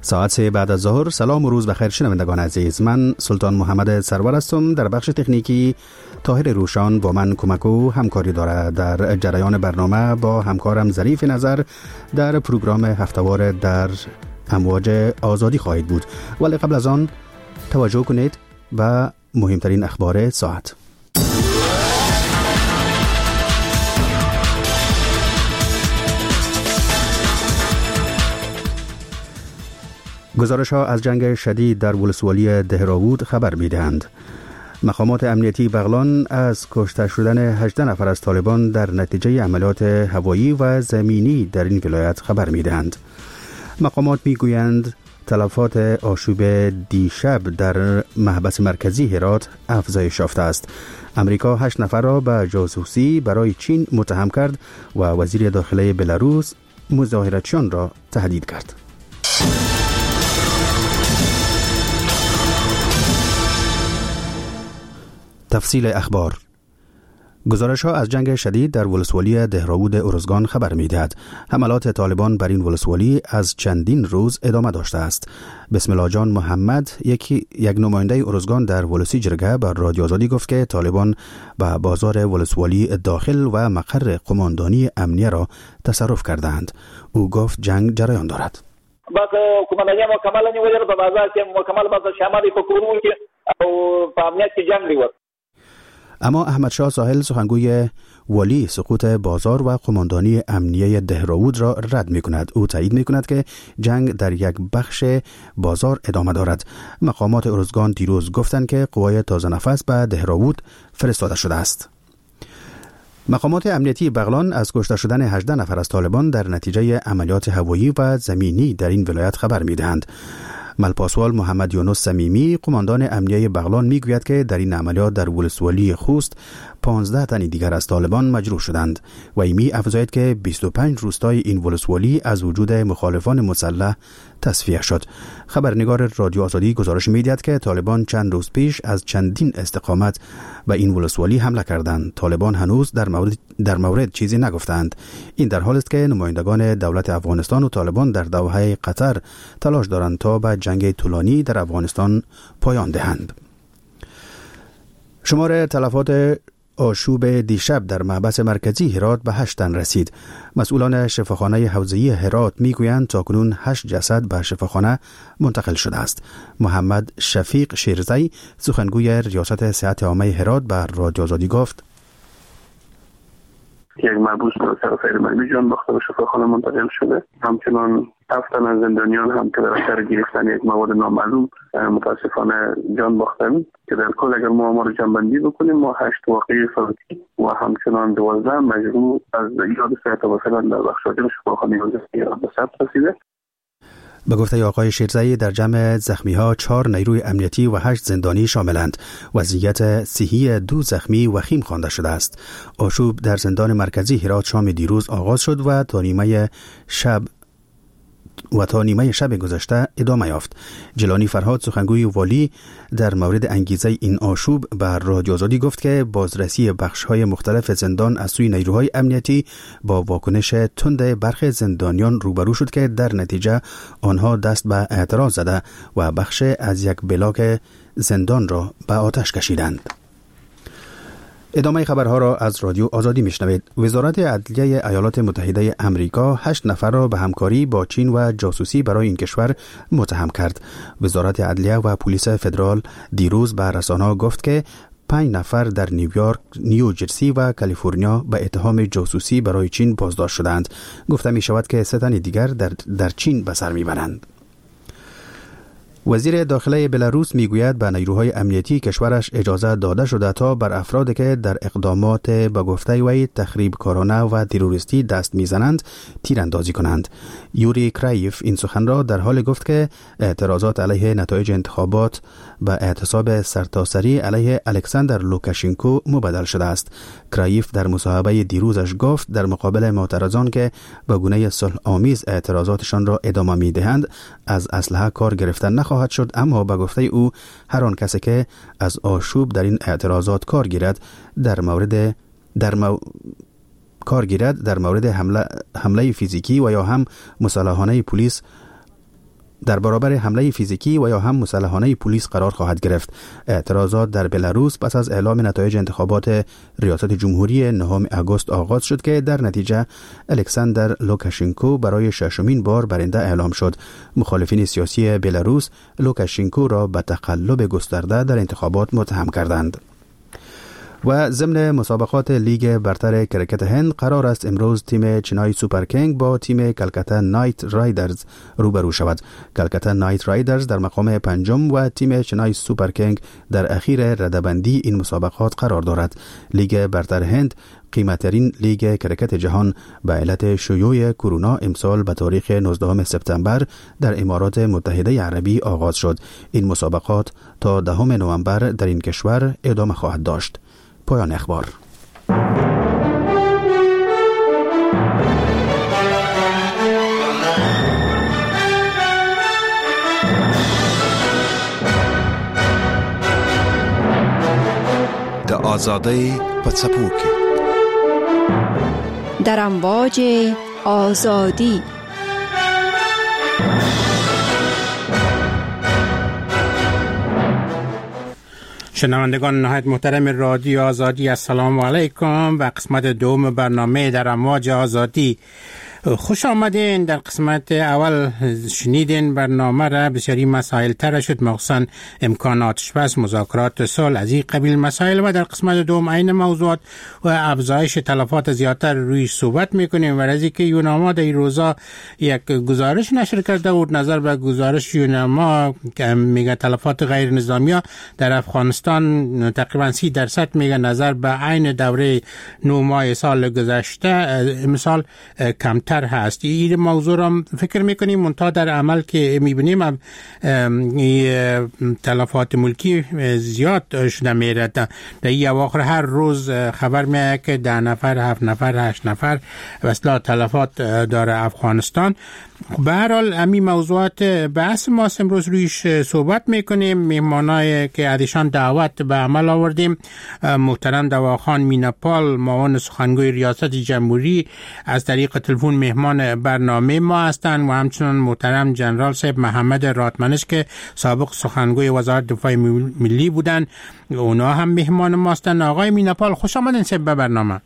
ساعت 3 بعد از ظهر. سلام و روز بخیر شنوندگان عزیز. من سلطان محمد سرور هستم. در بخش تکنیکی طاهر روشان با من کمک و همکاری دارد. در جریان برنامه با همکارم ظریف نظر در پروگرام هفته‌وار در امواج آزادی خواهید بود، ولی قبل از آن توجه کنید و مهمترین اخبار ساعت. گزارش‌ها از جنگ شدید در ولسوالی دهراوود خبر می‌دهند. مقامات امنیتی بغلان از کشته شدن 18 نفر از طالبان در نتیجه عملیات هوایی و زمینی در این ولایت خبر می‌دهند. مقامات می‌گویند تلفات آشوب دیشب در محبس مرکزی هرات افزایش یافته است. امریکا 8 نفر را به جاسوسی برای چین متهم کرد و وزیر داخله بلاروس مظاهراتچیان را تهدید کرد. تفصیل اخبار. گزارش‌ها از جنگ شدید در ولسوالی دهراوود ارزگان خبر می‌دهد. حملات طالبان بر این ولسوالی از چندین روز ادامه داشته است. بسم الله جان محمد یک نماینده ارزگان در ولسی جرگه بر رادیو آزادی گفت که طالبان به بازار ولسوالی داخل و مقر قماندانی امنیه را تصرف کردند. او گفت جنگ جریان دارد. باز قماندانی مکمل نیولر په بازار کې مکمل باز شامل په کورونو کې او په امنیت کې جنگ دی. اما احمد شاه ساحل سخنگوی والی سقوط بازار و قماندانی امنیه دهراوود را رد می کند. او تایید می کند که جنگ در یک بخش بازار ادامه دارد. مقامات ارزگان دیروز گفتند که قوای تازه نفس به دهراوود فرستاده شده است. مقامات امنیتی بغلان از کشته شدن 18 نفر از طالبان در نتیجه عملیات هوایی و زمینی در این ولایت خبر می دهند. ملپاسوال محمد یونس صمیمی قماندان امنیه بغلان میگوید که در این عملیات در ولسوالی خوست 15 تن دیگر از طالبان مجروح شدند و ایمی افزاید که 25 روستای این ولسوالی از وجود مخالفان مسلح تصفیه شد. خبرنگار رادیو آزادی گزارش میدهد که طالبان چند روز پیش از چندین استقامت به این ولسوالی حمله کردند. طالبان هنوز در مورد چیزی نگفتند. این در حالی است که نمایندگان دولت افغانستان و طالبان در دوحه قطر تلاش دارند تا به جنگ طولانی در افغانستان پایان دهند. شمار تلفات آشوب دیشب در محبس مرکزی هرات به 8 تن رسید. مسئولان شفاخانه حوزه‌ای هرات میگویند تاکنون 8 جسد به شفاخانه منتقل شده است. محمد شفیق شیرزی سخنگوی ریاست صحت عامه هرات به رادیو آزادی گفت یک محبوس به طرف علمی جان باخته به شفاخانه منتقل شده. همچنان 7 تن از زندانیان هم که در اثر گرفتن یک مواد نامعلوم متاسفانه جان باختن که در کل اگر ما رو جمع‌بندی بکنیم ما 8 واقعه فوتی و همچنان 12 مجروح از ایجاد صحت و فعلا در بخش‌های شفاخانه ایران به ثبت رسیده. به گفته آقای شیرزی در جمع زخمی‌ها 4 نیروی امنیتی و 8 زندانی شاملند. وضعیت صحی 2 زخمی وخیم خوانده شده است. آشوب در زندان مرکزی هرات شام دیروز آغاز شد و تا نیمه شب گذشته ادامه یافت. جلانی فرهاد سخنگوی والی در مورد انگیزه این آشوب بر رادیو آزادی گفت که بازرسی بخش‌های مختلف زندان از سوی نیروهای امنیتی با واکنش تند برخی زندانیان روبرو شد که در نتیجه آنها دست به اعتراض زده و بخش از یک بلاک زندان را به آتش کشیدند. ادامه خبرها را از رادیو آزادی میشنوید. وزارت عدلیه ایالات متحده امریکا 8 نفر را به همکاری با چین و جاسوسی برای این کشور متهم کرد. وزارت عدلیه و پلیس فدرال دیروز به رسانه‌ها گفت که 5 نفر در نیویورک، نیوجرسی و کالیفرنیا به اتهام جاسوسی برای چین بازداشت شدند. گفته می شود که 3 تن دیگر در چین به سر میبرند. وزیر داخله بلاروس میگوید به نیروهای امنیتی کشورش اجازه داده شده تا بر افرادی که در اقدامات به گفته وی تخریبکارانه و تروریستی دست میزنند تیراندازی کنند. یوری کرایف این سخن را در حال گفت که اعتراضات علیه نتایج انتخابات به اعتصاب سرتاسری علیه الکساندر لوکاشنکو مبدل شده است. کرایف در مصاحبه دیروزش گفت در مقابل معترضان که به گونه صلح آمیز اعتراضاتشان را ادامه میدهند از اسلحه کار گرفتن نخواهد شد، اما به گفته او هر آن کسی که از آشوب در این اعتراضات کار گیرد در مورد حمله فیزیکی و یا هم مسلحانه پلیس در برابر حمله فیزیکی و یا هم مسلحانه پلیس قرار خواهد گرفت. اعتراضات در بلاروس پس از اعلام نتایج انتخابات ریاست جمهوری 9 آگوست آغاز شد که در نتیجه الکساندر لوکاشنکو برای ششمین بار برنده اعلام شد. مخالفین سیاسی بلاروس لوکاشنکو را به تقلب گسترده در انتخابات متهم کردند. و ضمن مسابقات لیگ برتر کرکت هند قرار است امروز تیم چنای سوپر کینگ با تیم کلکتا نایت رایدرز روبرو شود. کلکتا نایت رایدرز در مقام پنجم و تیم چنای سوپر کینگ در اخیر رده‌بندی این مسابقات قرار دارد. لیگ برتر هند قیمترین لیگ کرکت جهان به علت شیوع کرونا امسال به تاریخ 19 سپتامبر در امارات متحده عربی آغاز شد. این مسابقات تا 10 نوامبر در این کشور ادامه خواهد داشت. پایان اخبار. د آزادی په څپو کې در امواج آزادی. شنوندگان نهایت محترم رادیو آزادی، السلام علیکم و قسمت دوم برنامه در امواج آزادی. خوش آمدین. در قسمت اول شنیدین برنامه را بسیاری مسائل طرح شد، مخصوصا امکانات بس، مذاکرات صلح، از این قبیل مسائل، و در قسمت دوم این موضوعات و افزایش تلفات زیادتر روی صحبت میکنیم. و از اینکه یوناما در این روزا یک گزارش نشر کرده بود، نظر به گزارش یوناما که میگه تلفات غیر نظامی ها در افغانستان تقریبا 30% میگه نظر به عین دوره 9 ماه سال گذشته مثال کمتر هست. این موضوع را فکر میکنیم منتها در عمل که میبینیم تلفات ملکی زیاد شده میره. در این اواخر هر روز خبر میاد که 10 نفر، 7 نفر، 8 نفر وصلا تلفات داره افغانستان. به هر حال همین موضوعات بحث ما امروز رویش صحبت میکنیم. مهمانایی که ازشان دعوت به عمل آوردیم، محترم دواخان میناپال، معاون سخنگوی ریاست جمهوری، از طریق تلفن مهمان برنامه ما هستند، و همچنان محترم جنرال صاحب محمد راتمنش که سابق سخنگوی وزارت دفاع ملی بودن، اونا هم مهمان ما هستند. آقای میناپال خوش آمدین صاحب به برنامه.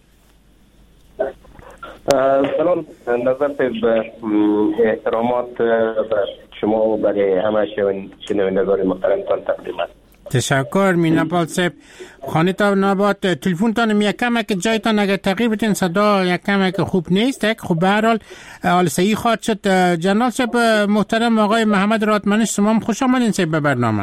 سلام نظر به احترامات شما و برای همه شنوندگان محترمتان تقدیم است. تشکر میناپال صاحب. خانه تا نبات تلفن تانم یک کمک جایتان اگر تغییر بتین صدا یک کمک خوب نیست. خب به هر حال صحیح خواهد شد. جنرال صاحب محترم آقای محمد راتمنش، شما هم خوش آمدین صاحب به برنامه.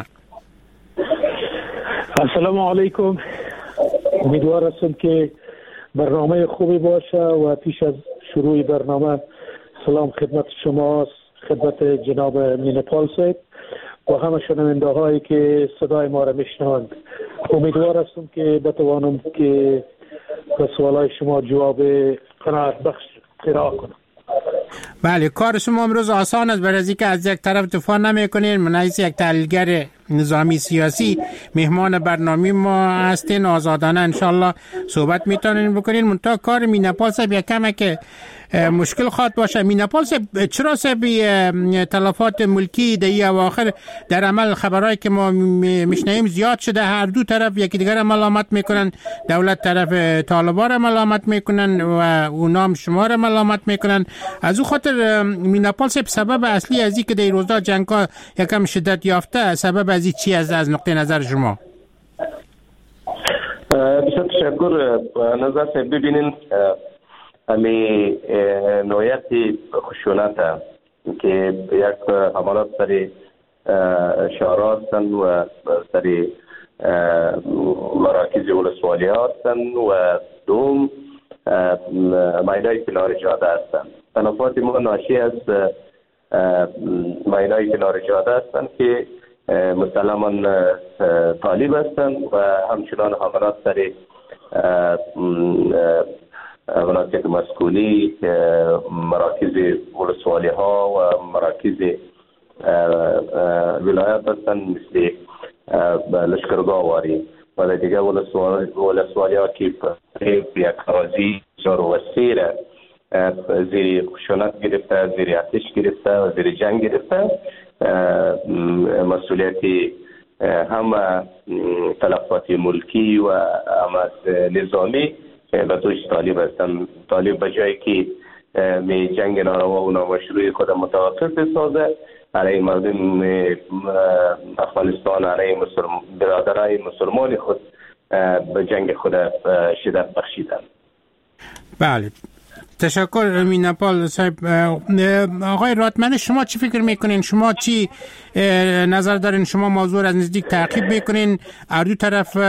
السلام علیکم. امیدوار هستم که برنامه خوبی باشه و پیش از شروع برنامه سلام خدمت شما، خدمت جناب میناپال صاحب و همه شنونده هایی که صدای ما را میشنوند. امیدوار هستم که بتوانم که به سوالای شما جواب قناعت بخش ارائه کنم. بله، کار شما امروز آسان است، برای اینکه از یک طرف دفاع نمی‌کنین، منعکس یک تحلیلگر نظامی سیاسی مهمان برنامه ما هستین، آزادانه انشالله صحبت میتونین بکنین. منتها کار میناپال صاحب یک کمه که مشکل خواهد باشه. میناپال صاحب چرا صاحب تلفات ملکی در این اواخر در عمل خبرایی که ما میشنویم زیاد شده، هر دو طرف یکی دیگر ملامت میکنن، دولت طرف طالبان را ملامت میکنن و اونا هم شما را ملامت میکنن. از او خاطر میناپال صاحب سبب اصلی از این که در روزا جنگ ها یکم شدت یافته، سبب از این چی از نقطه نظر شما؟ بسیار تشکر. نظر صاحب ببینین امی نوعیت خشونت که یک حملات سر شهرها هستند و سر مراکز ولسوالی ها هستند و دوم ماینای کنار جاده هستند. تلفات ما ناشی از ماینای کنار جاده هستند که مسلما طالب هستند و همچنان حملات سر مناطق مسکونی، مراکز ولسوالی ها و مراکز ولایت هستند مثل لشکرگاه واری و دیگر ولسوالی ها که یک اراضی بسیار وسیع زیر خشونت گرفته، زیر آتش گرفته و زیر جنگ گرفته مسئولیت هم تلفات ملکی و هم نظامی به دوش طالب هستند. طالب به جایی که می جنگ ناروا و نامشروع خود متوقف بسازه، علیه مردم افغانستان، علیه برادرای مسلمان خود به جنگ خود شدت بخشیدند. بله، تشکر میناپال صاحب. آقای راتمنش، شما چی فکر میکنین؟ شما چی نظر دارین؟ شما موضوع از نزدیک تعقیب میکنین؟ دو طرف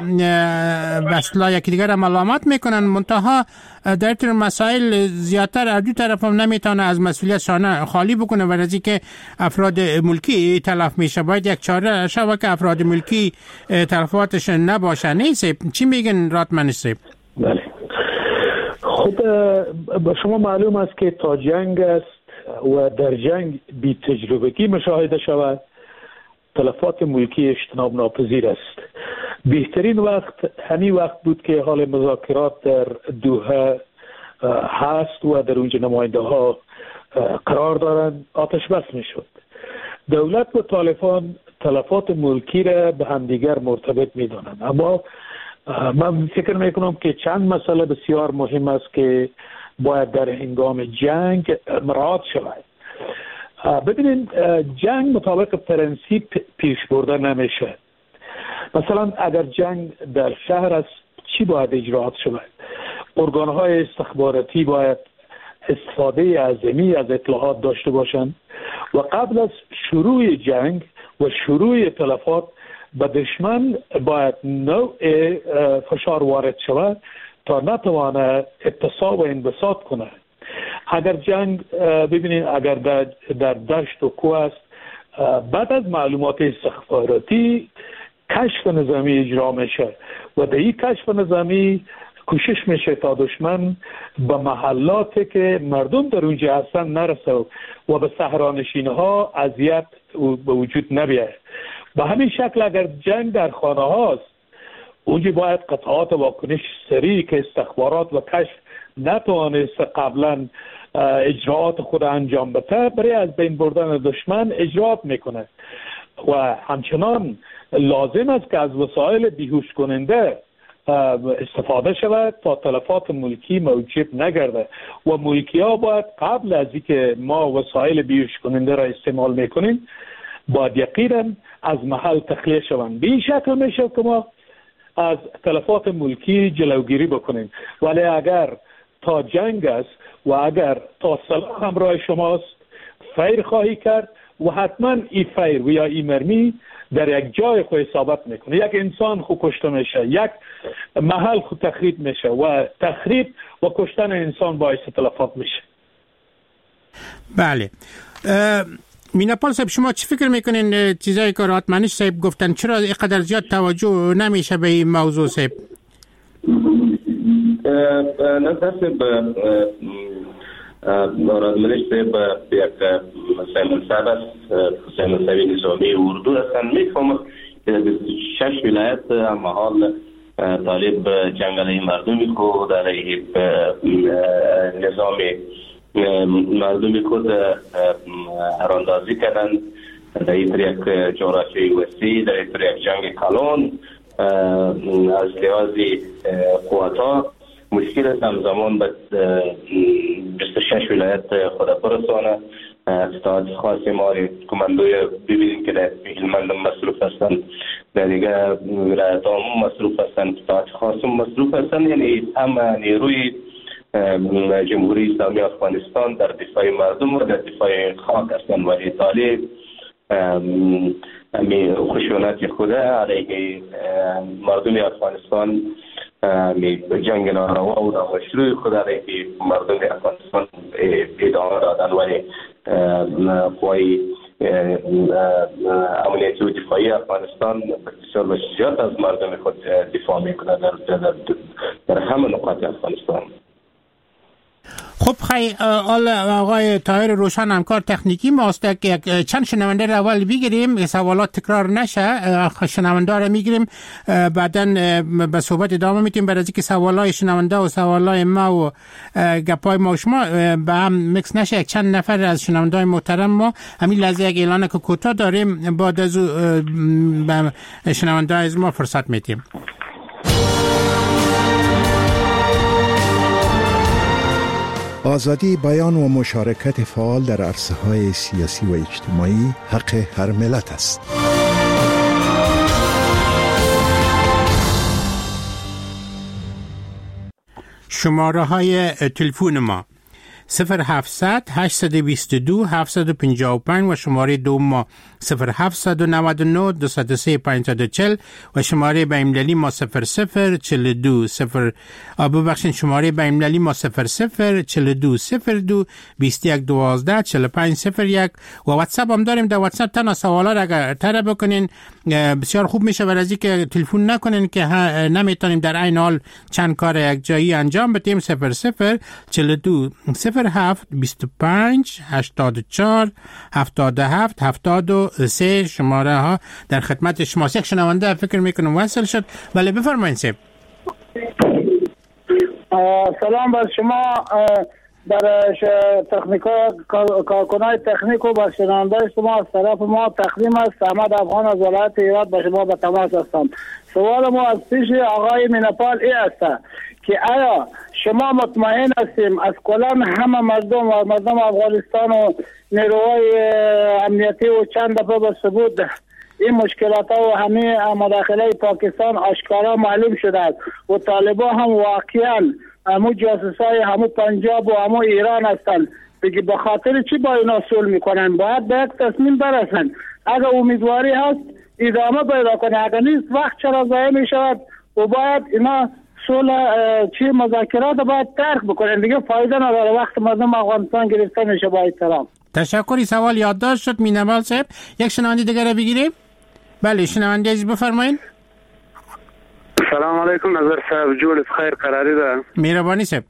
بسلا یکی دیگر هم علامت میکنن، منتها در طور مسائل زیادتر دو طرف هم نمیتونه از مسئولیت شانه خالی بکنه و از اینکه افراد ملکی تلف میشه. باید یک چاره شود که افراد ملکی تلفاتش نباشه. نیست؟ چی میگن راتمنش صاحب؟ بله، خب به شما معلوم است که تا جنگ است و در جنگ بی تجربگی مشاهده شود، تلفات ملکی اجتناب ناپذیر است. بهترین وقت همین وقت بود که حال مذاکرات در دوحه هست و در اونجا نماینده ها قرار دارند، آتش بس می شد. دولت و طالبان تلفات ملکی را به همدیگر مرتبط می دانند، اما من فکر میکنم که چند مسئله بسیار مهم است که باید در هنگام جنگ مراعات شود. ببینید، جنگ مطابق پرنسیپ پیش برده نمیشه. مثلا اگر جنگ در شهر است، چی باید اجراات شود؟ ارگانهای استخباراتی باید استفاده عظیمی از اطلاعات داشته باشند و قبل از شروع جنگ و شروع تلفات به دشمن باید نوع فشار وارد شود تا نتوانه اتصاب و انبساط کنه. اگر جنگ ببینید اگر در دشت و کوه است، بعد از معلومات استخباراتی کشف نظامی اجرا میشه و در این کشف نظامی کوشش میشه تا دشمن به محلاتی که مردم در اونجا هستن نرسه و به صحرانشین ها اذیت به وجود نبیه. به همین شکل اگر جنگ در خانه هاست، اونجا باید قطعات واکنش سریع که استخبارات و کشف نتوانست قبلا اجراات خود انجام بده برای از بین بردن دشمن اجراات میکنه و همچنان لازم است که از وسایل بیهوش کننده استفاده شود تا تلفات ملکی موجب نگرده و ملکی ها باید قبل از اینکه ما وسایل بیهوش کننده را استعمال میکنیم باید یقینا از محل تخلیه شوند. به این شکل میشه که ما از تلفات ملکی جلوگیری بکنیم. ولی اگر تا جنگ است و اگر تا سلاح همراه شماست، فیر خواهی کرد و حتما این فیر و یا این مرمی در یک جای خود اصابت میکنه. یک انسان خود کشته میشه، یک محل خود تخریب میشه و تخریب و کشتن انسان باعث تلفات میشه. بله. میناپال صاحب، شما چی فکر میکنین چیزایی که راتمنش صاحب گفتن؟ چرا اینقدر زیاد توجه نمیشه به این موضوع صاحب؟ نظر صاحب راتمنش صاحب یک منصب است، منصب نظامی اردو هستن. میفهمم که 6 ولایت محال طالب جنگ علیه مردمی خود، علیه نظام مردمی خود هراندازی کردن در این یک جغرافیای وسیع، در این یک جنگ کلان. از لحاظ قوتا مشکل است همزمان به 26 ولایت خود برسانه. اطلاعات خاصی ما کماندوی ببینیم که در هلمند مصروف هستند، در دیگه ولایت هم مصروف هستند، اطلاعات خاص مصروف هستند. یعنی هم نیروی جمهوری اسلامی افغانستان در دفاع مردم و در دفاع خاک هستند، ولی طالب خشونت خود علیه مردم افغانستان جنگ ناروا و نامشروع خود علیه مردم افغانستان ادامه دادن، ولی قوای امنیتی و دفاعی افغانستان بسیار با شجاعت از مردم خود دفاع میکنند در همه نقاط افغانستان. خب آقای طاهر روشن همکار تکنیکی ماست که چند شنونده رو اول بگیریم سوالات تکرار نشه. شنونده رو میگیریم بعداً به صحبت ادامه میتیم برای اینکه سوالای شنونده و سوالای ما و گپای ما و شما به هم مکس نشه. چند نفر از شنونده‌های محترم ما همین لحظه یک اعلان که کوتاه داریم بعد از به شنونده از ما فرصت میدیم. آزادی بیان و مشارکت فعال در عرصه‌های سیاسی و اجتماعی حق هر ملت است. شماره های تلفن ما 0700 822 755 و شماره دوم ما 0799 203 540 و شماره بین‌المللی ما 0042 شماره بین‌المللی ما 0042 02 21 12 45 01 و واتساپ هم داریم. در واتساپ تنها سوالا را اگر طرح بکنین بسیار خوب میشه برای اینکه تلفن نکنین که نمیتونیم در عین حال چند کار یک جایی انجام بدیم. 0042 07 25 84 77 73 شماره ها در خدمت شماست. یک شنونده فکر میکنم وصل شد. بله بفرمایید سیب. سلام بر شما، در کارکنای تکنیک و بر شنونده شما از طرف ما تقدیم است. احمد افغان از ولایت هرات با شما به تماس هستم. سوال ما از پیش آقای مینپال ای است که آیا شما مطمئن هستیم از کلان همه مردم افغانستان و نیروهای امنیتی و چند دفعه به ثبوت این مشکلات و همه مداخله پاکستان آشکارا معلوم شده است و طالبان هم واقعا همو جاسوسای همو پنجاب و همو ایران هستند، بگی به خاطر چی با اینا صلح میکنن؟ باید به یک تصمیم برسن. اگر امیدواری هست ادامه پیدا کنه، اگر نیست وقت چرا ضایع میشود و باید اینا صلح چی مذاکرات باید ترک بکنن، دیگه فایده نداره. وقت مردم افغانستان گرفته میشه. با احترام. تشکری. سوال یادداشت شد مینوال صاحب. یک شنونده دیگه رو بگیریم. بله شنونده عزیز بفرمایید. سلام علیکم نظر صاحب، جوړ خیر قراری ده. مهرباني صاحب.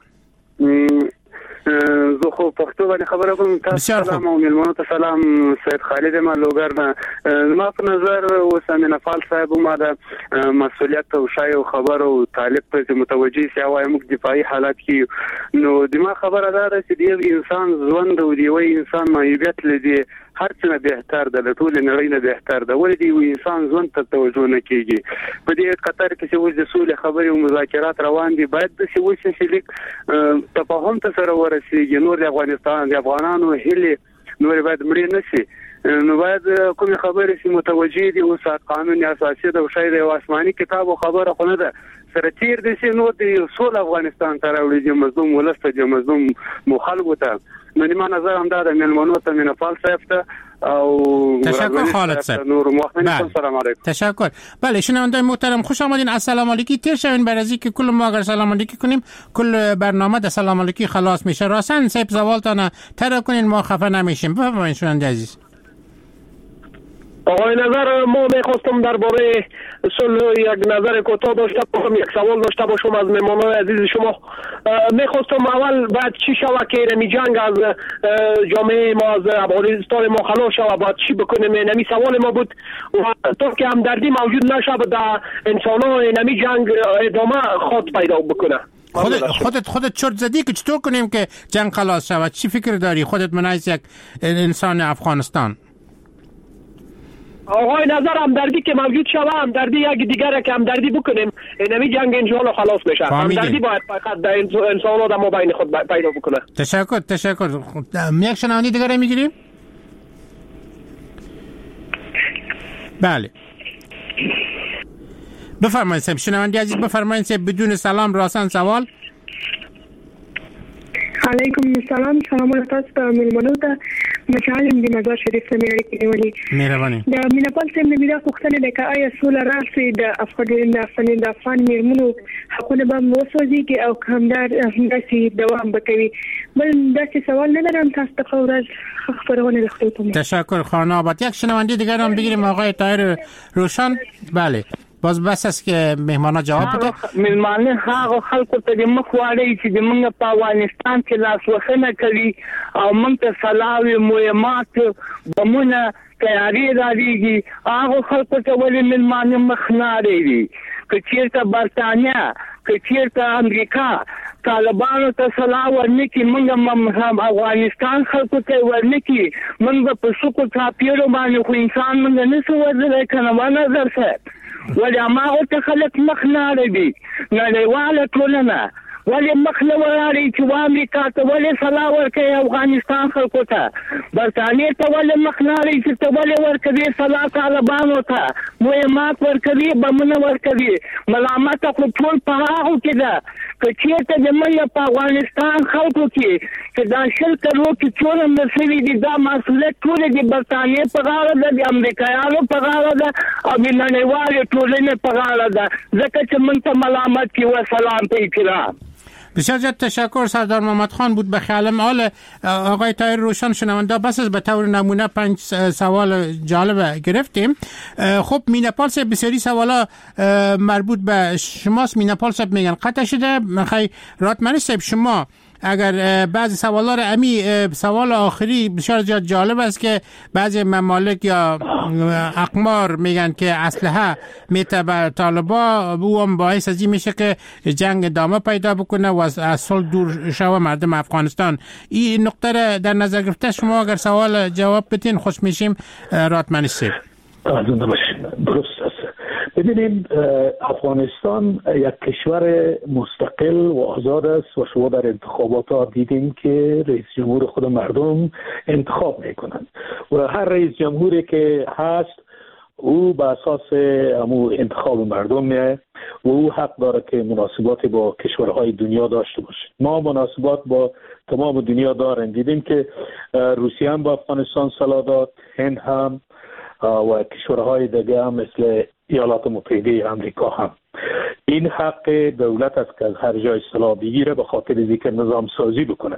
زه خو پښتو باندې خبره کوم. تاسو سلام او ملمنو ته سلام. سید خالد مالوګر نه ما په نظر وسامه نفال صاحب ما د مسؤلیت او شای او خبر او طالب ته متوجي سی او موږ دفاعي حالات کې نو دماغ خبره ده چې دی انسان ژوند او دی وای انسان مایبیت لدی هر څه نه بهتر ده، ټول نړۍ نه بهتر ده. ولې دی انسان ژوند ته توجه نه کوي؟ په دې قطر کې چې وځي سولې خبرې او مذاکرات روان دي، باید د څه وشي چې لیک تفاهم ته سره ورسیږي. نور د افغانستان د افغانانو هلي نور باید مړ نه شي. نو باید کوم خبرې چې متوجي دي او قانون اساسي د شای د آسماني کتاب او خبره خونه ده سره تیر دي چې نو د سول افغانستان ته راوړي د مظلوم ولسته د مظلوم مخالفت ته. نو نیمه نظر هم دا د ملمنو ته مینپال صاحب ته او تشکر خالد صاحب. نور محمد سلام علیکم. تشکر. بله شنونده محترم خوش آمدین. السلام علیکی. تیر شوین برای اینکه کل ما اگر سلام علیکی کنیم کل برنامه در سلام علیکی خلاص میشه. راستن صاحب سوالتان طرح کنین ما خفه نمیشیم. بفرمایید شنونده عزیز. آقای نظر ما میخواستم درباره صلح یک نظر کوتاه داشته باشم، یک سوال داشته باشم از مهمانان عزیز شما. میخواستم اول بعد چی شود که نمی جنگ از جامعه ما از افغانستان ما خلاص شود، بعد چی بکنیم؟ نمی سوال ما بود و تا که همدردی موجود نشود در انسان‌ها نمی جنگ ادامه خود پیدا بکنه. خودت چرت زدی که چطور کنیم که جنگ خلاص شود؟ چی فکر داری خودت من از یک انسان افغانستان؟ آقای نظر همدردی که موجود شود، همدردی یک دیگر که همدردی بکنیم، نمی جنگ انشاءالله خلاص میشه. همدردی باید فقط در انسان ها در ما بین خود پیدا بکنه. تشکر. یک شنونده دیگر میگیریم؟ بله بفرمایید صاحب. شنونده عزیز بفرمایید صاحب بدون سلام راستن سوال. علیکم السلام. سلام علیکم تاسو ملمنو ته مشعل دی مزار شریف ته مې کېولې. مهرباني. د مینپال څخه مې دا پوښتنه لکه آیا سول راسي د افغان میرمنو حقونه به موسوځي او کمدار داسې دوام وکوي؟ بل داسې سوال نه لرم. تاسو ته ورځ خبرونه لختم. تشکر خانه آباد. یک شنونده دیگر هم بگیریم آقای طاهر روشن. بله باز بس است که مهمانا جواب بده. مهمانه هغه خلکو ته د مخ واړی چې د موږ په افغانستان کې لاسوهنه کوي او موږ ته سلاوي مهمات بمونه تیاری راځي هغه خلکو ته ولې مهمانه مخ نه لري که چیرته برتانیا که چیرته امریکا طالبانو ته سلا ورنکي موږ افغانستان خلکو ته ورنکي موږ په سکو چاپیرو باندې خو انسان موږ نه څه ورزلی که نه نظر صاحب ولې هماغو ته خلک مخ نه اړوي نړیواله ټولنه ولې مخ نه ولاړئ چې امریکا ته ولې سلا ورکوي افغانستان خلکو ته برطانیې ته ولې مخ نه اړوئ چې ته ولې ورکوي سلا طالبانو ته مهمات ورکوي بمونه ورکوي ملامته خو ټول په هغو کې ده که چېرته د موږ په افغانستان خلکو کې چې دا 10 کلو کې څومره مړه شوي دي دا مسؤلیت ټولې د برطانیې په غاړه ده د امریکایانو په غاړه ده او د نړیوالې ټولنې په غاړه ده ځکه چې موږ ته ملامت کړي وسلام په احترام. بسیار زیاد تشکر سردار محمد خان بود. به خیال حال آقای طاهر روشن شنونده بس از به طور نمونه 5 سوال جالب گرفتیم. خب مینپال صاحب بسیاری سوالا مربوط به شماست. مینپال صاحب میگن قطع شده. خیلی راتمنی صاحب شما اگر بعضی سوالا رو سوال آخری بسیار زیاد جالب است که بعضی ممالک یا اقمار میگن که اسلحه میته به طالبا او هم باعث از این میشه که جنگ ادامه پیدا بکنه و از صلح دور شوه مردم افغانستان. این نقطه را در نظر گرفته شما اگر سوال جواب بدین خوش میشیم. راتمنی صاحب زنده باشین. درست است. ببینیم افغانستان یک کشور مستقل و آزاد است و شما در انتخابات ها دیدیم که رئیس جمهور خود مردم انتخاب میکنند و هر رئیس جمهوری که هست او به اساس همو انتخاب مردم میه و او حق داره که مناسبات با کشورهای دنیا داشته باشه. ما مناسبات با تمام دنیا داریم. دیدیم که روسیه هم با افغانستان سلا داد، هند هم و کشورهای دیگه هم مثل ایالات متحده آمریکا هم. این حق دولت است که از هر جای سلاح بگیره به خاطر اینکه نظام سازی بکنه.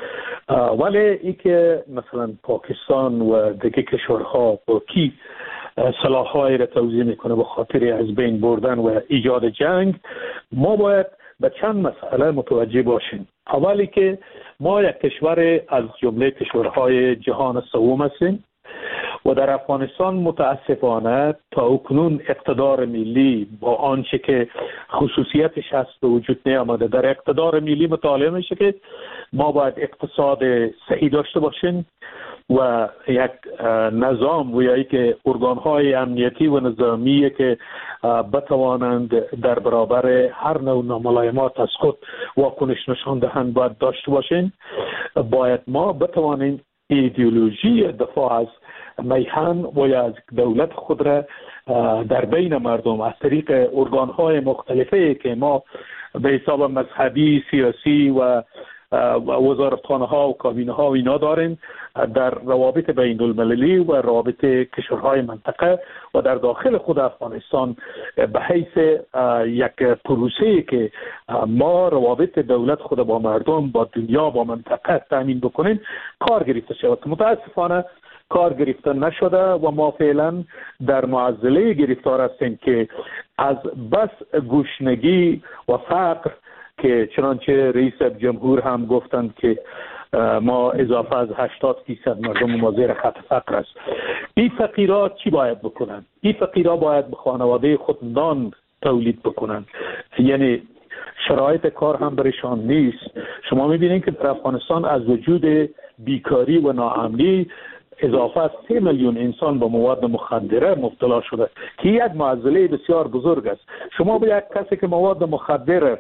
ولی ای که مثلا پاکستان و دیگه کشورها با کی سلاح‌های را توزیع میکنه به خاطر از بین بردن و ایجاد جنگ، ما باید به چند مسئله متوجه باشیم. اولی که ما یک کشور از جمله کشورهای جهان سوم هستیم و در افغانستان متاسفانه تا اکنون اقتدار ملی با آنچه که خصوصیتش هست به وجود نیامده. در اقتدار ملی مطالعه میشه که ما باید اقتصاد صحیح داشته باشیم و یک نظام و یا که ارگانهای امنیتی و نظامی که بتوانند در برابر هر نوع ناملایمات از خود واکنش نشان دهند باید داشته باشیم. باید ما بتوانیم ایدئولوژی دفاع از میهن و یا از دولت خود را در بین مردم از طریق ارگانهای مختلفه که ما به حساب مذهبی، سیاسی و وزارتخانه ها و کابینه ها و اینا داریم در روابط بین المللی و روابط کشورهای منطقه و در داخل خود افغانستان به حیث یک پروسه‌ای که ما روابط دولت خود با مردم، با دنیا، با منطقه تامین بکنیم کار گرفته شود. متاسفانه کار گرفته نشده و ما فعلا در معضله گرفتار هستیم که از بس گشنگی و فقر که چنانچه رئیس جمهور هم گفتند که ما اضافه از 80% مردم ما زیر خط فقر است. این فقیرها چی باید بکنند؟ این فقیرها باید به خانواده خود نان تولید بکنند. یعنی شرایط کار هم برشان نیست. شما میبینید که در افغانستان از وجود بیکاری و ناامنی اضافه از 3 میلیون انسان به مواد مخدره مبتلا شده که یک معضله بسیار بزرگ است. شما به یک کسی که مواد مخدر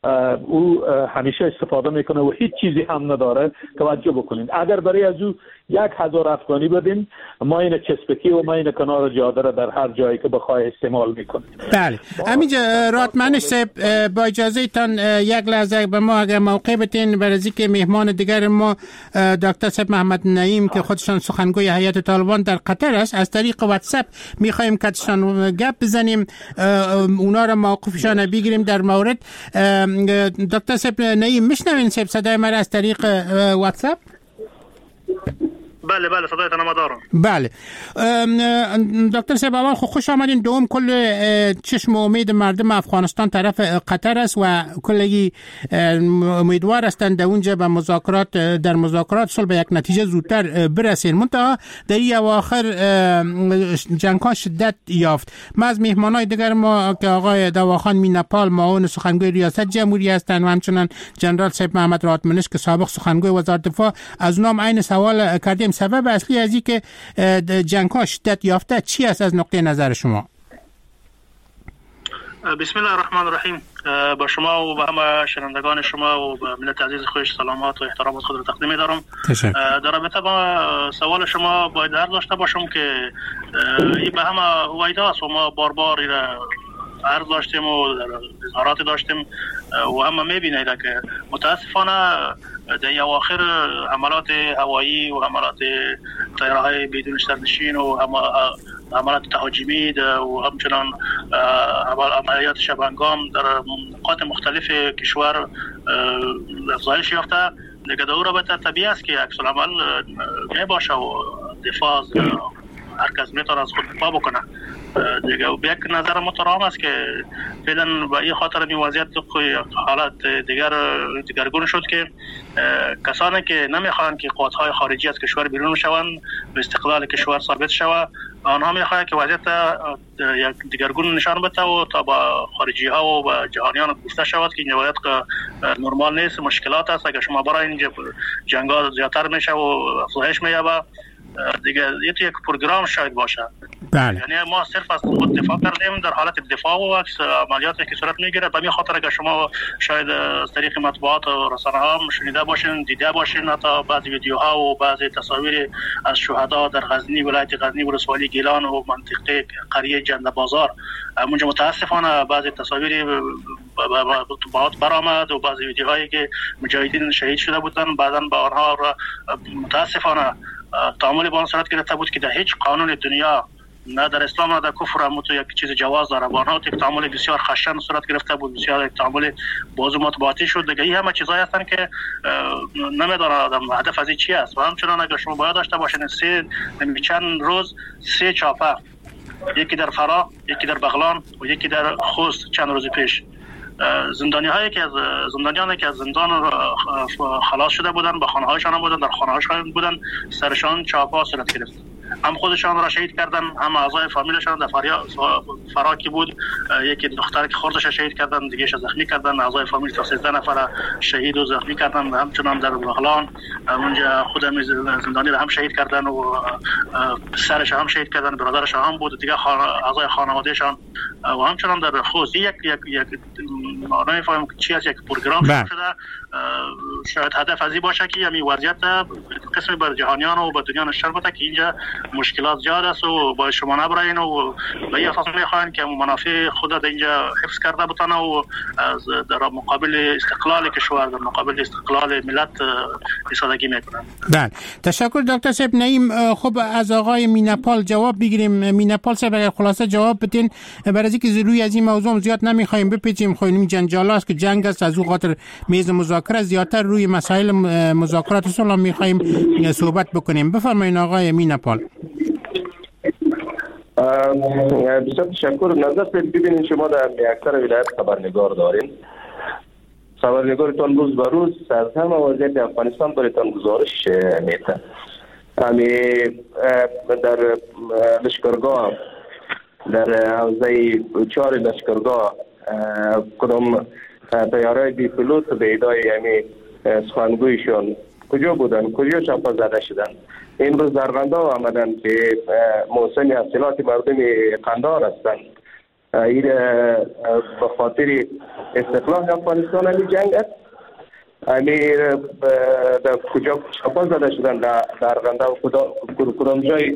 او همیشه استفاده میکنه و هیچ چیزی هم نداره توجه بکنید. اگر برای از او 1000 افغانی بدین، ما این چسبکی و ما این کنار جاده را در هر جایی که بخواه استعمال میکنید. بله. همینجا راتمنی صاحب با اجازه تان یک لحظه به ما اگر موقع بتین برای که مهمان دیگر ما دکتر صاحب محمد نعیم که خودشان سخنگوی هیئت طالبان در قطر است از طریق واتساپ میخوایم کاتشان گپ بزنیم، اونا را موقفشان بگیریم در مورد. دکتر صاحب نعیم میشنوین صاحب صدای ما از طریق واتساپ؟ بله صدایتان ما دارم. بله دکتر صاحب، اول خوش آمدین. دوم کل چشم و امید مردم افغانستان طرف قطر است و کلی امیدوار هستند در اونجا به مذاکرات صلح به یک نتیجه زودتر برسین. منتها در این اواخر جنگ ها شدت یافت. ما از مهمانای دیگر ما که آقای دواخان مینپال معاون سخنگوی ریاست جمهوری هستند و همچنان جنرال صاحب محمد راتمنش که سابق سخنگوی وزارت دفاع، از اونام عین سوال کردیم سبب اصلی از این که جنگ ها شدت یافته چی است از نقطه نظر شما؟ بسم الله الرحمن الرحیم. با شما و با همه شنوندگان شما و با ملت عزیز خوش سلامات و احترامات خود را تقدیم می‌دارم. در رابطه با سوال شما باید عرض داشته باشم که این به همه وعده است و ما بار عرض داشتیم و اظهارات داشتیم و همه می‌بینید که متاسفانه در اواخر حملات هوایی و حملات طیاره‌های بدون سرنشین و حملات تهاجمی و همچنان عملیات شبانگام در نقاط مختلف کشور افزایش یافته. دیگه در رابطه طبیعی است که عکس العمل میباشه و دفاع هر کس میتونه از خود دفاع بکنه دیگه. و یک نظر مترام است که فعلا با این خاطر این وضعیت حالت دیگرگون شد که کسانی که نمیخوان که قوت‌های خارجی از کشور بیرون شوند و استقلال کشور ثابت شود، آنها میخواهند که وضعیت یک دیگرگون نشان بده و تا با خارجی ها و با جهانیان گفته شود که این وضعیت نرمال نیست، مشکلات است. اگر شما برای اینجا جنگ ها زیادتر میشه و افزایش مییابه دیگه یک پروگرام شاید باشه. بله. یعنی ما صرف از خود دفاع کردیم در حالت دفاع و عملیاتی که صورت میگیره. به این خاطر اگر شما شاید از طریق مطبوعات و رسانه ها شنیده باشین، دیده باشین، حتی بعضی ویدیوها و بعضی تصاویر از شهدا در غزنی، ولایت غزنی، ولسوالی گیلان و منطقه قریه جنده بازار، اونجا متاسفانه بعضی تصاویر مطبوعات برآمد و بعضی ویدیوهایی که مجاهدین شهید شده بودن بعداً با آنها متاسفانه تعامل با آن صورت گرفته بود که در هیچ قانون دنیا، نه در اسلام نه در کفر هم تو یک چیز جواز داره. با آنها یک تعامل بسیار خشن صورت گرفته بود، بسیار یک تعامل بازو مطبوعاتی شد دیگه. این همه چیزایی هستن که نمیدونه آدم هدف از این چی است. و همچنان اگر شما باید داشته باشین چند روز 3 چاپه، یکی در فرا، یکی در بغلان و یکی در خوست چند روز پیش، زندانیانی که از زندان خلاص شده بودن به خانه هایشان بودن، در خانه هایشان بودن، سرشان چاپا صورت گرفت. هم خودشان را شهید کردن، هم اعضای فامیلشان در فرا کی بود، یکی دختر که خودش شهید کردن، دیگه زخمی کردن، اعضای فامیل تا 13 نفر شهید و زخمی کردن. همچنان در بغلان اونجا خود زندانی را هم شهید کردن و سرش هم شهید کردن، برادرش هم بود، دیگه اعضای خانوادهشان. و همچنان در خوست یک نمی‌فهمم چی است، یک پروگرام شده. شاید هدف از این باشه که همین وضعیت قسمی بر جهانیان و به دنیا نشر بده که اینجا مشکلات زیاد است و باید شما نبراین و به این اساس میخواین که منافع خود در اینجا حفظ کرده بتانه و از در مقابل استقلال کشور، در مقابل استقلال ملت ایستادگی میکنن. بله، تشکر دکتر صاحب. نعیم، خب از آقای مینپال جواب بگیریم. مینپال صاحب اگر خلاصه جواب بدین، برای اینکه روی از این موضوع زیاد نمیخوایم بپیچیم، خواهیم جنجال است که جنگ است، از اون خاطر میز مذاکره زیادتر روی مسائل مذاکرات صلح میخوایم صحبت بکنیم. بفرمایید آقای مینپال. بسیار تشکر. نظر ببینید شما در اکثر ولایت خبرنگار دارین، خبرنگارتان روز به روز از همه وضعیت افغانستان برایتان گزارش میده. در لشکرگاه، در حوزه 4 لشکرگاه کدام طیاره بی پیلوت به ادعای سخنگویشان کجا بودن، کجا چاپا زده شدن. امروز در قندار آمدن که موسم حاصلات مردم قندار هستند. این به خاطر استقلال افغانستان این جنگ است. در کجا چاپا زده شدن در قندار، کدام جای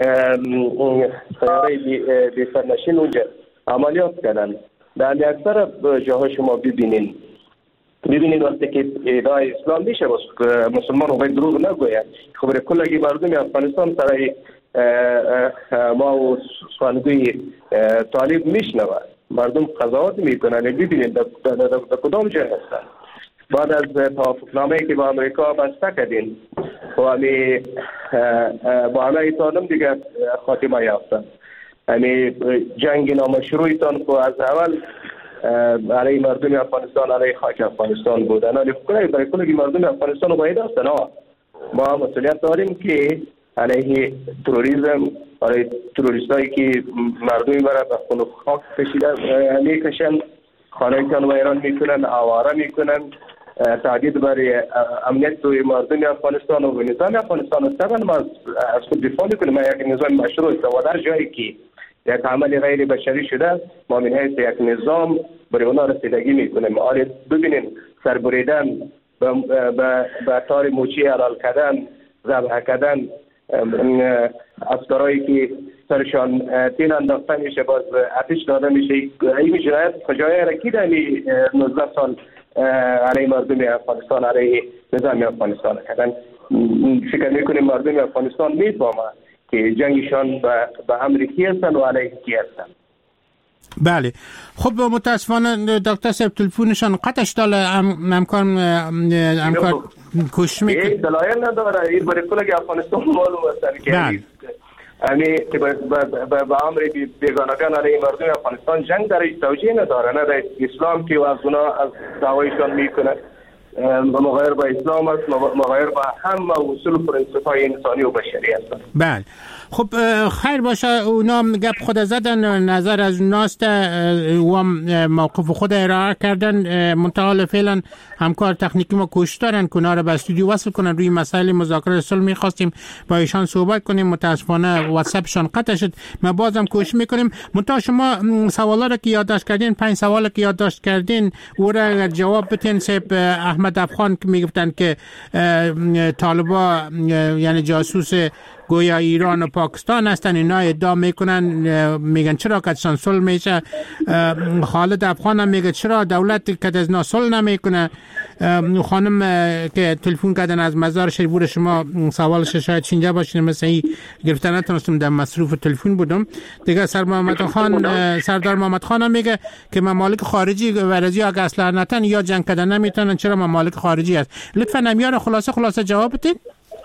طیاره بی سرنشین اونجا عملیات کردن. در اکثر جاها شما ببینید وقتی که ادعای اسلام میشه مسلمان رو باید دروغ نگوید. خبر کلگی مردم افغانستان سرای ما و سخنگوی طالب میشنوه، مردم قضاوت میکنن. ببینید در کدام جای هستن. بعد از توافقنامه‌ای که با امریکا بسته کردین و همی با همه ایتانم دیگه خاتمه یافتن. همی جنگ نامشروعیتان که از اول علیه مردم افغانستان، علیه خاک افغانستان بودن، ولی برای کل مردم افغانستان باید هستن. ما مسئولیت داریم که علیه تروریسم، علیه تروریستایی که مردمی برای به خون خاک کشیدن میکشن، خانه‌تان ویران میکنن، آواره میکنن، تهدید برای امنیت و مردم افغانستان و نظام افغانستان. طبعا ما از خود دفاع میکنیم. ما یک نظام مشروع است و در جایی که یک عمل غیر بشری شده ما من حیث یک نظام برای اونا رسیدگی میکنیم. آره ببینین سربریدن، به طور موچی حلال کردن، ذبح کردن، اسکرایی که سرشان تین انداخته میشه، باز آتش داده میشه، این جنایت فجایع رکی دمی 19 سال علیه مردم افغانستان، علیه نظام افغانستان کردن. فکر میکنیم مردم افغانستان میفهمه که جنگشان به امریکی هستن و علیه کی هستن. بله. خب متاسفانه دکتر صاحب تلفنشان قطع شد. امکان کوشش میکنه. دلایل نداره. این برای کل افغانستان معلوم است که که به امر بیگانگان علیه مردم افغانستان جنگ در توجیه نداره. نه در اسلام که از اونا از دعوایشان میکنه مغایر با اسلام است، مغایر با همه اصول و پرنسپ‌های انسانی و بشری هستند. بله. خب خیر باشه. اونا گپ خود زدن، نظر از اوناست و موقف خود ارائه کردن. منتها فعلا همکار تکنیکی ما کوشش دارن که اونا رو به استودیو وصل کنن. روی مسائل مذاکره صلح می‌خواستیم با ایشان صحبت کنیم، متاسفانه واتساپشان قطع شد. ما بازم کوشش میکنیم. منتها شما سوالا رو که یادداشت کردین، 5 سوال که یادداشت کردین، او را اگر جواب بدین. صاحب احمد افغان که میگفتن که طالبا یعنی جاسوس گویا ایران و پاکستان هستن، اینا ادعا میکنن، میگن چرا که صلح میشه. خالد افغان هم میگه چرا دولت که از صلح نمیکنه. خانم که تلفن کردن از مزار شریف بود، شما سوالش شاید اینجا باشه، مثلا این گرفتن نتونستم، در مصروف تلفن بودم دیگه. سردار محمد خان هم میگه که ممالک خارجی ورزی اگه اصلا نتن یا جنگ کردن نمیتونن، چرا ممالک خارجی هست. لطفا نمیار خلاصه جواب بدید.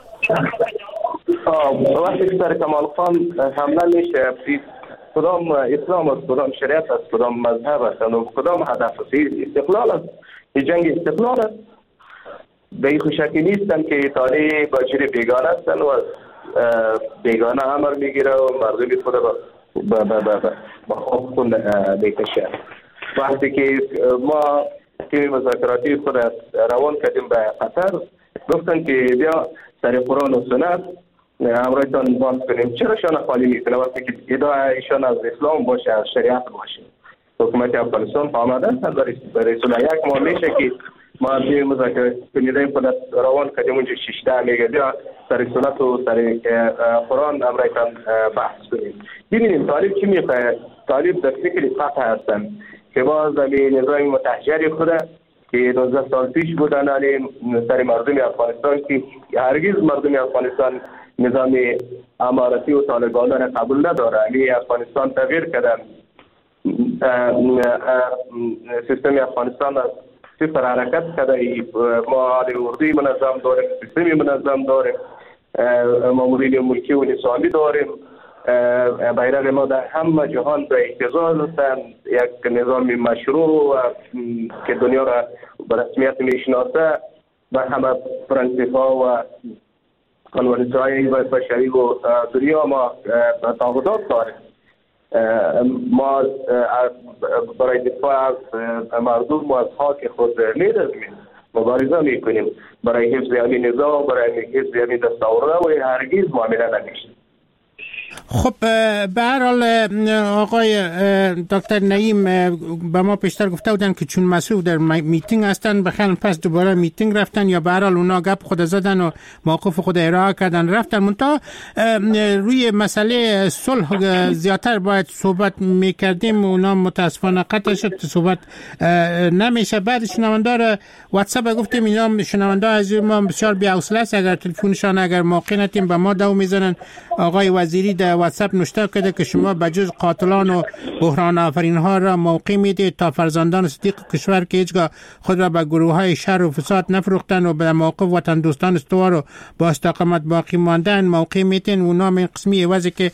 وقتی که سر کمال خان حمله میشه، کدام اسلام است، کدام شریعت است، کدام مذهب است و کدام هدف است؟ استقلال است. این جنگ استقلال است. به این خوشکی نیستن که ایتالی باجر بیگانه هستن و بیگانه امر میگیره و مردمی خود با خواب خون میکشه. وقتی که ما تیم مذاکراتی خود روان کردیم به قطر، گفتن که بیا سر قرآن و سنت همراهتان باز کنیم. چرا شان خالی میکنه وقتی که ادعا ایشان از اسلام باشه، از شریعت باشه؟ حکومت افغانستان فهمده است برای رسول یک ماه میشه که ما توی مذاکره کنیده خودت روان کردیم اونجا 16 میگه بیا سر سنت و سر قرآن همراهتان بحث کنیم. ببینیم طالب چی میخواه. طالب در فکر قطع هستن که باز نظام متحجری خوده که 19 سال پیش بودن علیه سر مردم افغانستان که هرگز مردم افغانستان نظام اماراتی و طالبانه را قبول نداره. علیه افغانستان تغییر کردن. سیستم افغانستان از صفر حرکت کرده. ما اردوی منظم داریم، سیستمی منظم داریم، مامورین ملکی و نظامی داریم. بیرق ما در همه جهان به احتضار هستند. یک نظام مشروع که دنیا را به رسمیت میشناسه و همه پرنسپ‌ها و قانون‌های بشری و دنیا ما تعهدات داریم. ما برای دفاع از مردم و از خاک خود می‌رزمیم، مبارزه میکنیم برای حفظ همین نظام، برای حفظ همین دستاورد و هرگز معامله نمیشه. خب به هر حال آقای دکتر نعیم به ما پیشتر گفته بودن که چون مصروف در میتینگ هستن بخیرن پس دوباره میتینگ رفتن، یا به هر حال اونا گپ خود زدن و موقف خود ارائه کردن رفتن. منتها روی مسئله صلح زیادتر باید صحبت میکردیم، اونا متاسفانه قطع شد، صحبت نمیشه. بعد شنوندار واتساپ گفتیم اینا شنوندا از ما بسیار بی‌حوصله است، اگر تلفنشان اگر موقع نتیم به ما دو میزنن. آقای وزیری در واتساپ نوشته کرده که شما بجز قاتلان و بحران آفرین ها را موقع میدید تا فرزندان صدیق کشور که هیچگاه خود را به گروه های شر و فساد نفروختن و به موقع وطن دوستان استوار و با استقامت باقی ماندن موقع میتین اونا من قسمی عوضی که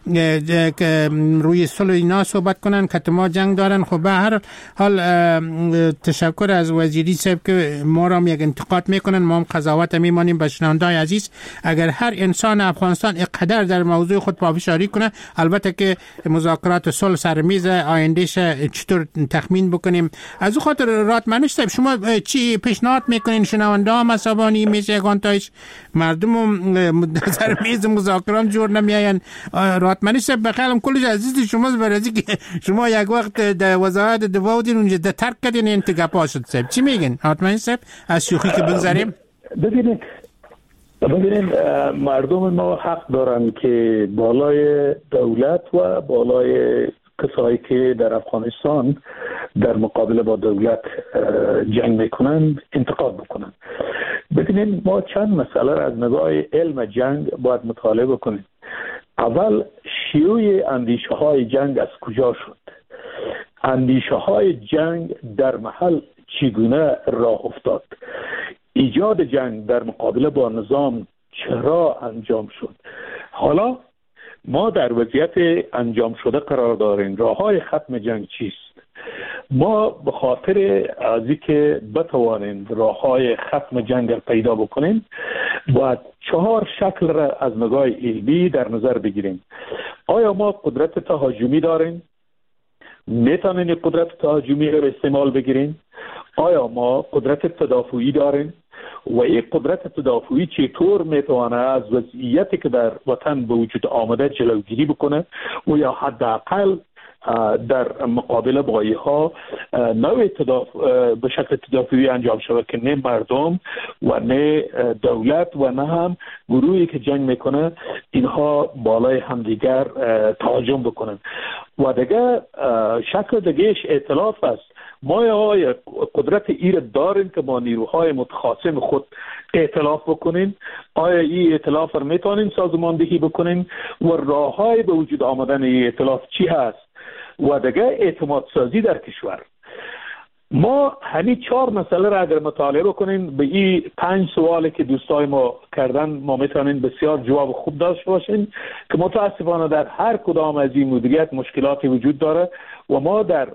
روی صلح اینا صحبت کنن که ما جنگ دارن. خب به هر حال تشکر از وزیری صاحب که ما را یک انتقاد میکنن، ما هم قضاوت میمانیم. به شنونده‌های عزیز، اگر هر انسان افغانستان اقدر در موضوع خود پافشاری کنه، البته که مذاکرات صلح سر میز آیندهش چطور تخمین بکنیم. از خاطر راتمنش صاحب شما چی پیشنهاد میکنین شنونده ها مسابانی میشه یگانتایش مردم سر میز مذاکرات جور نمیاین؟ راتمنش صاحب بخیرم کلش عزیز شماست، برای که شما یک وقت در وزارت دفاع بودین اونجا در ترک کردین این گپا شد صاحب. چی میگین راتمنش صاحب از شوخی که بگذاریم؟ ببینید مردم ما حق دارن که بالای دولت و بالای کسایی که در افغانستان در مقابله با دولت جنگ میکنن انتقاد بکنن. ببینید ما چند مسئله را از نگاه علم جنگ باید مطالعه بکنیم. اول شیوع اندیشه های جنگ از کجا شد؟ اندیشه های جنگ در محل چگونه راه افتاد؟ ایجاد جنگ در مقابله با نظام چرا انجام شد؟ حالا ما در وضعیت انجام شده قرار داریم. راه های ختم جنگ چیست؟ ما به خاطر از اینکه بتوانیم راه های ختم جنگ پیدا بکنیم باید 4 شکل را از نگاه علمی در نظر بگیریم. آیا ما قدرت تهاجمی داریم؟ میتونیم قدرت تهاجمی را استعمال بگیریم؟ آیا ما قدرت تدافعی داریم؟ و این قدرت تدافعی چطور میتونه از وضعیتی که در وطن به وجود آمده جلوگیری بکنه و یا حداقل در مقابله با اینها نوع به شکل تدافعی انجام شود که نه مردم و نه دولت و نه هم گروهی که جنگ میکنه اینها بالای همدیگر تهاجم بکنن. و دیگه شکل دیگهش ائتلاف است. ما قدرت ایر داریم که با نیروهای متخاصم خود ائتلاف بکنیم. آیا این ائتلاف را میتونیم سازماندهی بکنیم و راههای به وجود آمدن این ائتلاف چی هست؟ و دیگه اعتماد سازی در کشور. ما همین 4 مسئله را اگر مطالعه بکنیم به این 5 سوالی که دوستای ما کردن ما میتونیم بسیار جواب خوب داشته باشیم که متاسفانه در هر کدام از این موضوعات مشکلاتی وجود داره و ما در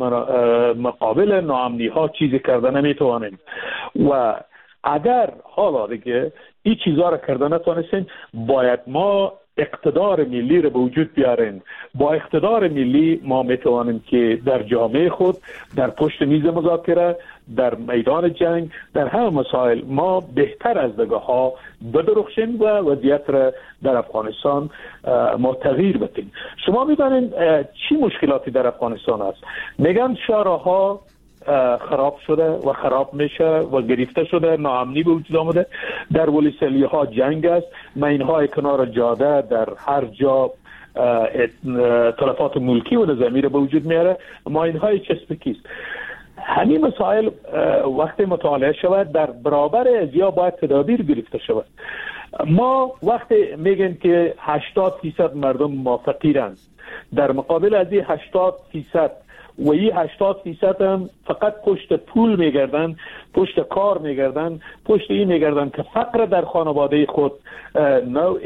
مقابل ناامنی ها چیزی کرده نمیتوانیم. و اگر حالا دیگه این چیزا را کرده نتونستیم باید ما اقتدار ملی رو به وجود بیارین. با اقتدار ملی ما میتوانیم که در جامعه خود در پشت میز مذاکره در میدان جنگ در همه مسائل ما بهتر از دیگه ها بدرخشیم و وضعیت را در افغانستان ما تغییر بدیم. شما میدونین چی مشکلاتی در افغانستان است؟ میگن شهرها خراب شده و خراب میشه و گرفته شده، ناامنی به وجود آمده، در ولسوالی ها جنگ است، مین های کنار جاده در هر جا تلفات ملکی و نظامی را به وجود میاره، مین های چسبکی است. همین مسائل وقتی مطالعه شود در برابر ازیا باید تدابیر گرفته شود. ما وقتی میگن که 80% مردم ما فقیرند، در مقابل از این 80% و این 80% هم فقط پشت پول میگردن، پشت کار میگردن، پشت این میگردن که فقر در خانواده خود نوع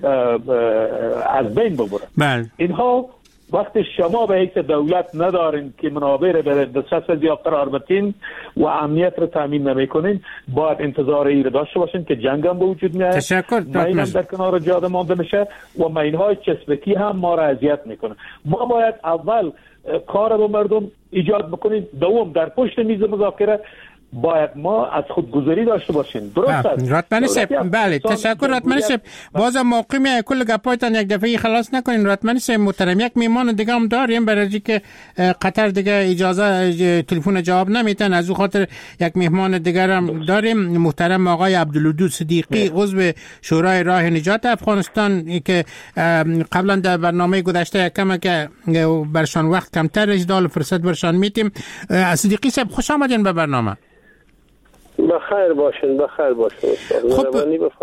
از بین ببرن. اینها وقتی شما به حیث دولت ندارین که منابع را به دسترس از یا قرار بدین و امنیت را تامین نمیکنین، باید انتظار این را داشته باشین که جنگ هم به وجود میاد، مین هم در کنار جاده مانده میشه و مین های چسبکی هم ما را اذیت میکنه. ما باید اول کار با مردم ایجاد بکنیم، دوم در پشت میز مذاکره باید ما از خودگذاری داشته باشیم. درست است راتمنی صاحب؟ بله تشکر راتمنی صاحب. بازم موقع می کل گپایتان یک دفعه خلاص نکنین راتمنی صاحب محترم. یک میمان دیگه هم داریم برای که قطر دیگه اجازه تلفن جواب نمیتن، از او خاطر یک میهمان دیگر هم داریم محترم آقای عبدالودود صدیقی عضو شورای راه نجات افغانستان که قبلا در برنامه گذشته کم که برشان وقت کمتر اجدال فرصت برشان میتیم. صدیقی صاحب خوش آمدین به برنامه. بخیر باشین. خب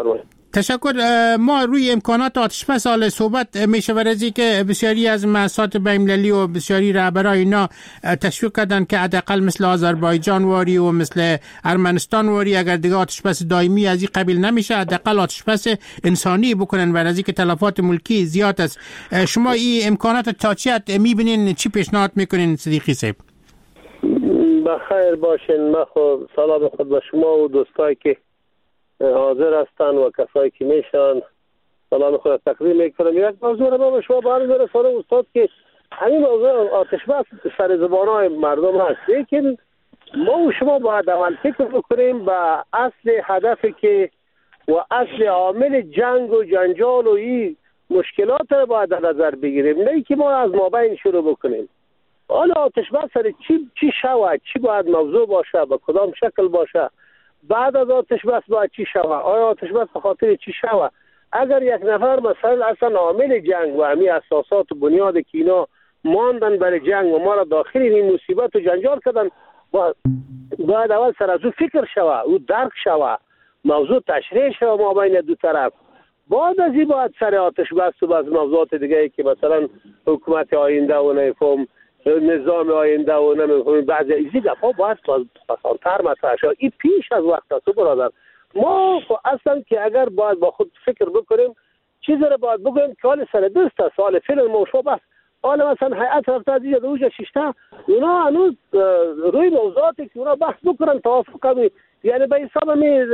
تشکر. ما روی امکانات آتشبس حال صحبت میشه ورزی که بسیاری از مؤسسات بین‌المللی و بسیاری رهبرای اینا تشویق کردن که حداقل مثل آذربایجان واری و مثل ارمنستان واری اگر دیگه آتشبس دائمی از این قبیل نمیشه حداقل آتشبس انسانی بکنن ورزی که تلفات ملکی زیاد است. شما این امکانات تا چی میبینین، چی پیشنهاد میکنین صدیقی صاحب؟ بخیر باشین. من خود سلام خود به شما و دوستایی که حاضر هستن و کسایی که میشن سلام خود تقدیم میکنم. یک موضوع رو به شما باید برسانم استاد که همین موضوع آتش بس سر زبانهای مردم هست، لیکن ما و شما باید اول فکر بکنیم به اصل هدفی که و اصل عامل جنگ و جنجال و این مشکلات رو باید در نظر بگیریم، نه که ما از مابین شروع بکنیم. حالا آتش بس سر چی شود، چی باید موضوع باشه، به کدام شکل باشه، بعد از آتش بس باید چی شود، آیا آتش بس به خاطر چی شود. اگر یک نفر مثلا اصلا عامل جنگ و همین اساسات و بنیاد که اینا ماندن برای جنگ و ما را داخل این مصیبت و جنجال کردن، باید اول سر از او فکر شود، او درک شود، موضوع تشریح شود ما بین دو طرف. بعد از این باید سر آتش بس و از موضوعات دیگه که مثلا حکومت آینده و نفهم نظام آینده و نمی‌فهمیم بعضی ایزی دفعه باید پسانتر مطرح شد. این پیش از وقت است برادر. ما اصلا که اگر باید با خود فکر بکنیم چیزی رو باید بگویم که حال سر دست است، حال فیلم موشو بس حالا مثلا هیئت رفته از اینجا دوجه ششته اونا هنوز روی موضوعاتی که اونا بحث بکنن توافق کنی، یعنی به حساب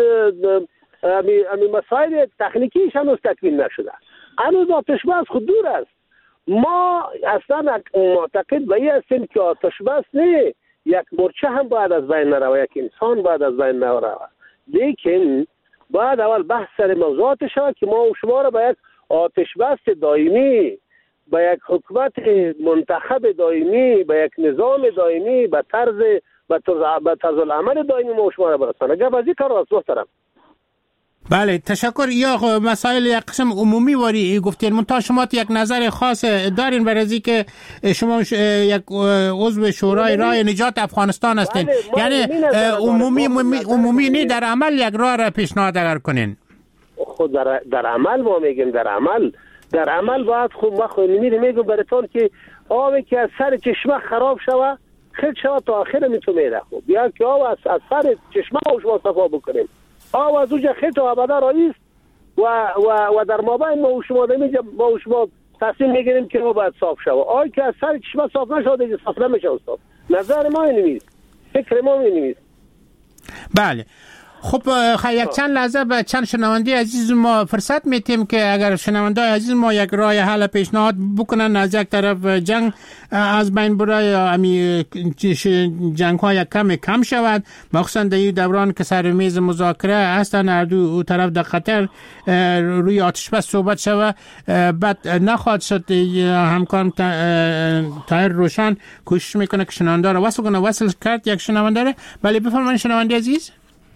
امی مسائل تکنیکیش هنوز تکمیل نشده، هنوز آتش بس خود دور است. ما اصلا معتقد به این هستیم که آتش بس نه یک مرچه هم باید از بین نروه، یک انسان باید از بین نروه، لیکن باید اول بحث سر موضوعات شود که ما و شما را به یک آتش بس دائمی، به یک حکومت منتخب دائمی، به یک نظام دائمی، به طرز العمل دائمی ما و شما را برسانه. گپ از این کار است محترم. بله تشکر. یا مسائل یک قسم عمومی واری گفتین، منتها شما یک نظر خاص دارین برای از که شما یک عضو شورای رای نجات افغانستان هستین، یعنی عمومی نه در عمل یک راه را پیشنهاد اگر کنین. خود در عمل ما میگیم، در عمل باید خود میگم براتون که آبی که از سر چشمه خراب شوه خیلی شوه تا آخر میتونه میره. خب بیا که آب از سر چشمه و شما صفا بکنیم، آب از اوجه خیلی تا ابدا رایست و در مابین ما و شما نمیگم، ما و شما تصمیم میگیریم که ما باید صاف شوه. آی که از سر چشمه صاف نشود دیگه صاف نمیشه استاد. نظر ما اینیست، فکر ما اینیست. بله خب یک چند لحظه به چند شنونده عزیز ما فرصت میتیم که اگر شنونده عزیز ما یک راه حل پیشنهاد بکنن از یک طرف جنگ از بین بره یا امی جنگ های کم شود، مخصوصا در این دوران که سر میز مذاکره هستن هر دو طرف در خطر روی آتش بس صحبت شود، بعد نخواهد شد. همکارم طاهر روشن کوشش میکنه که شنونده را وصل کرد یک شنونده را. بله بفرمایید شنونده عزیز.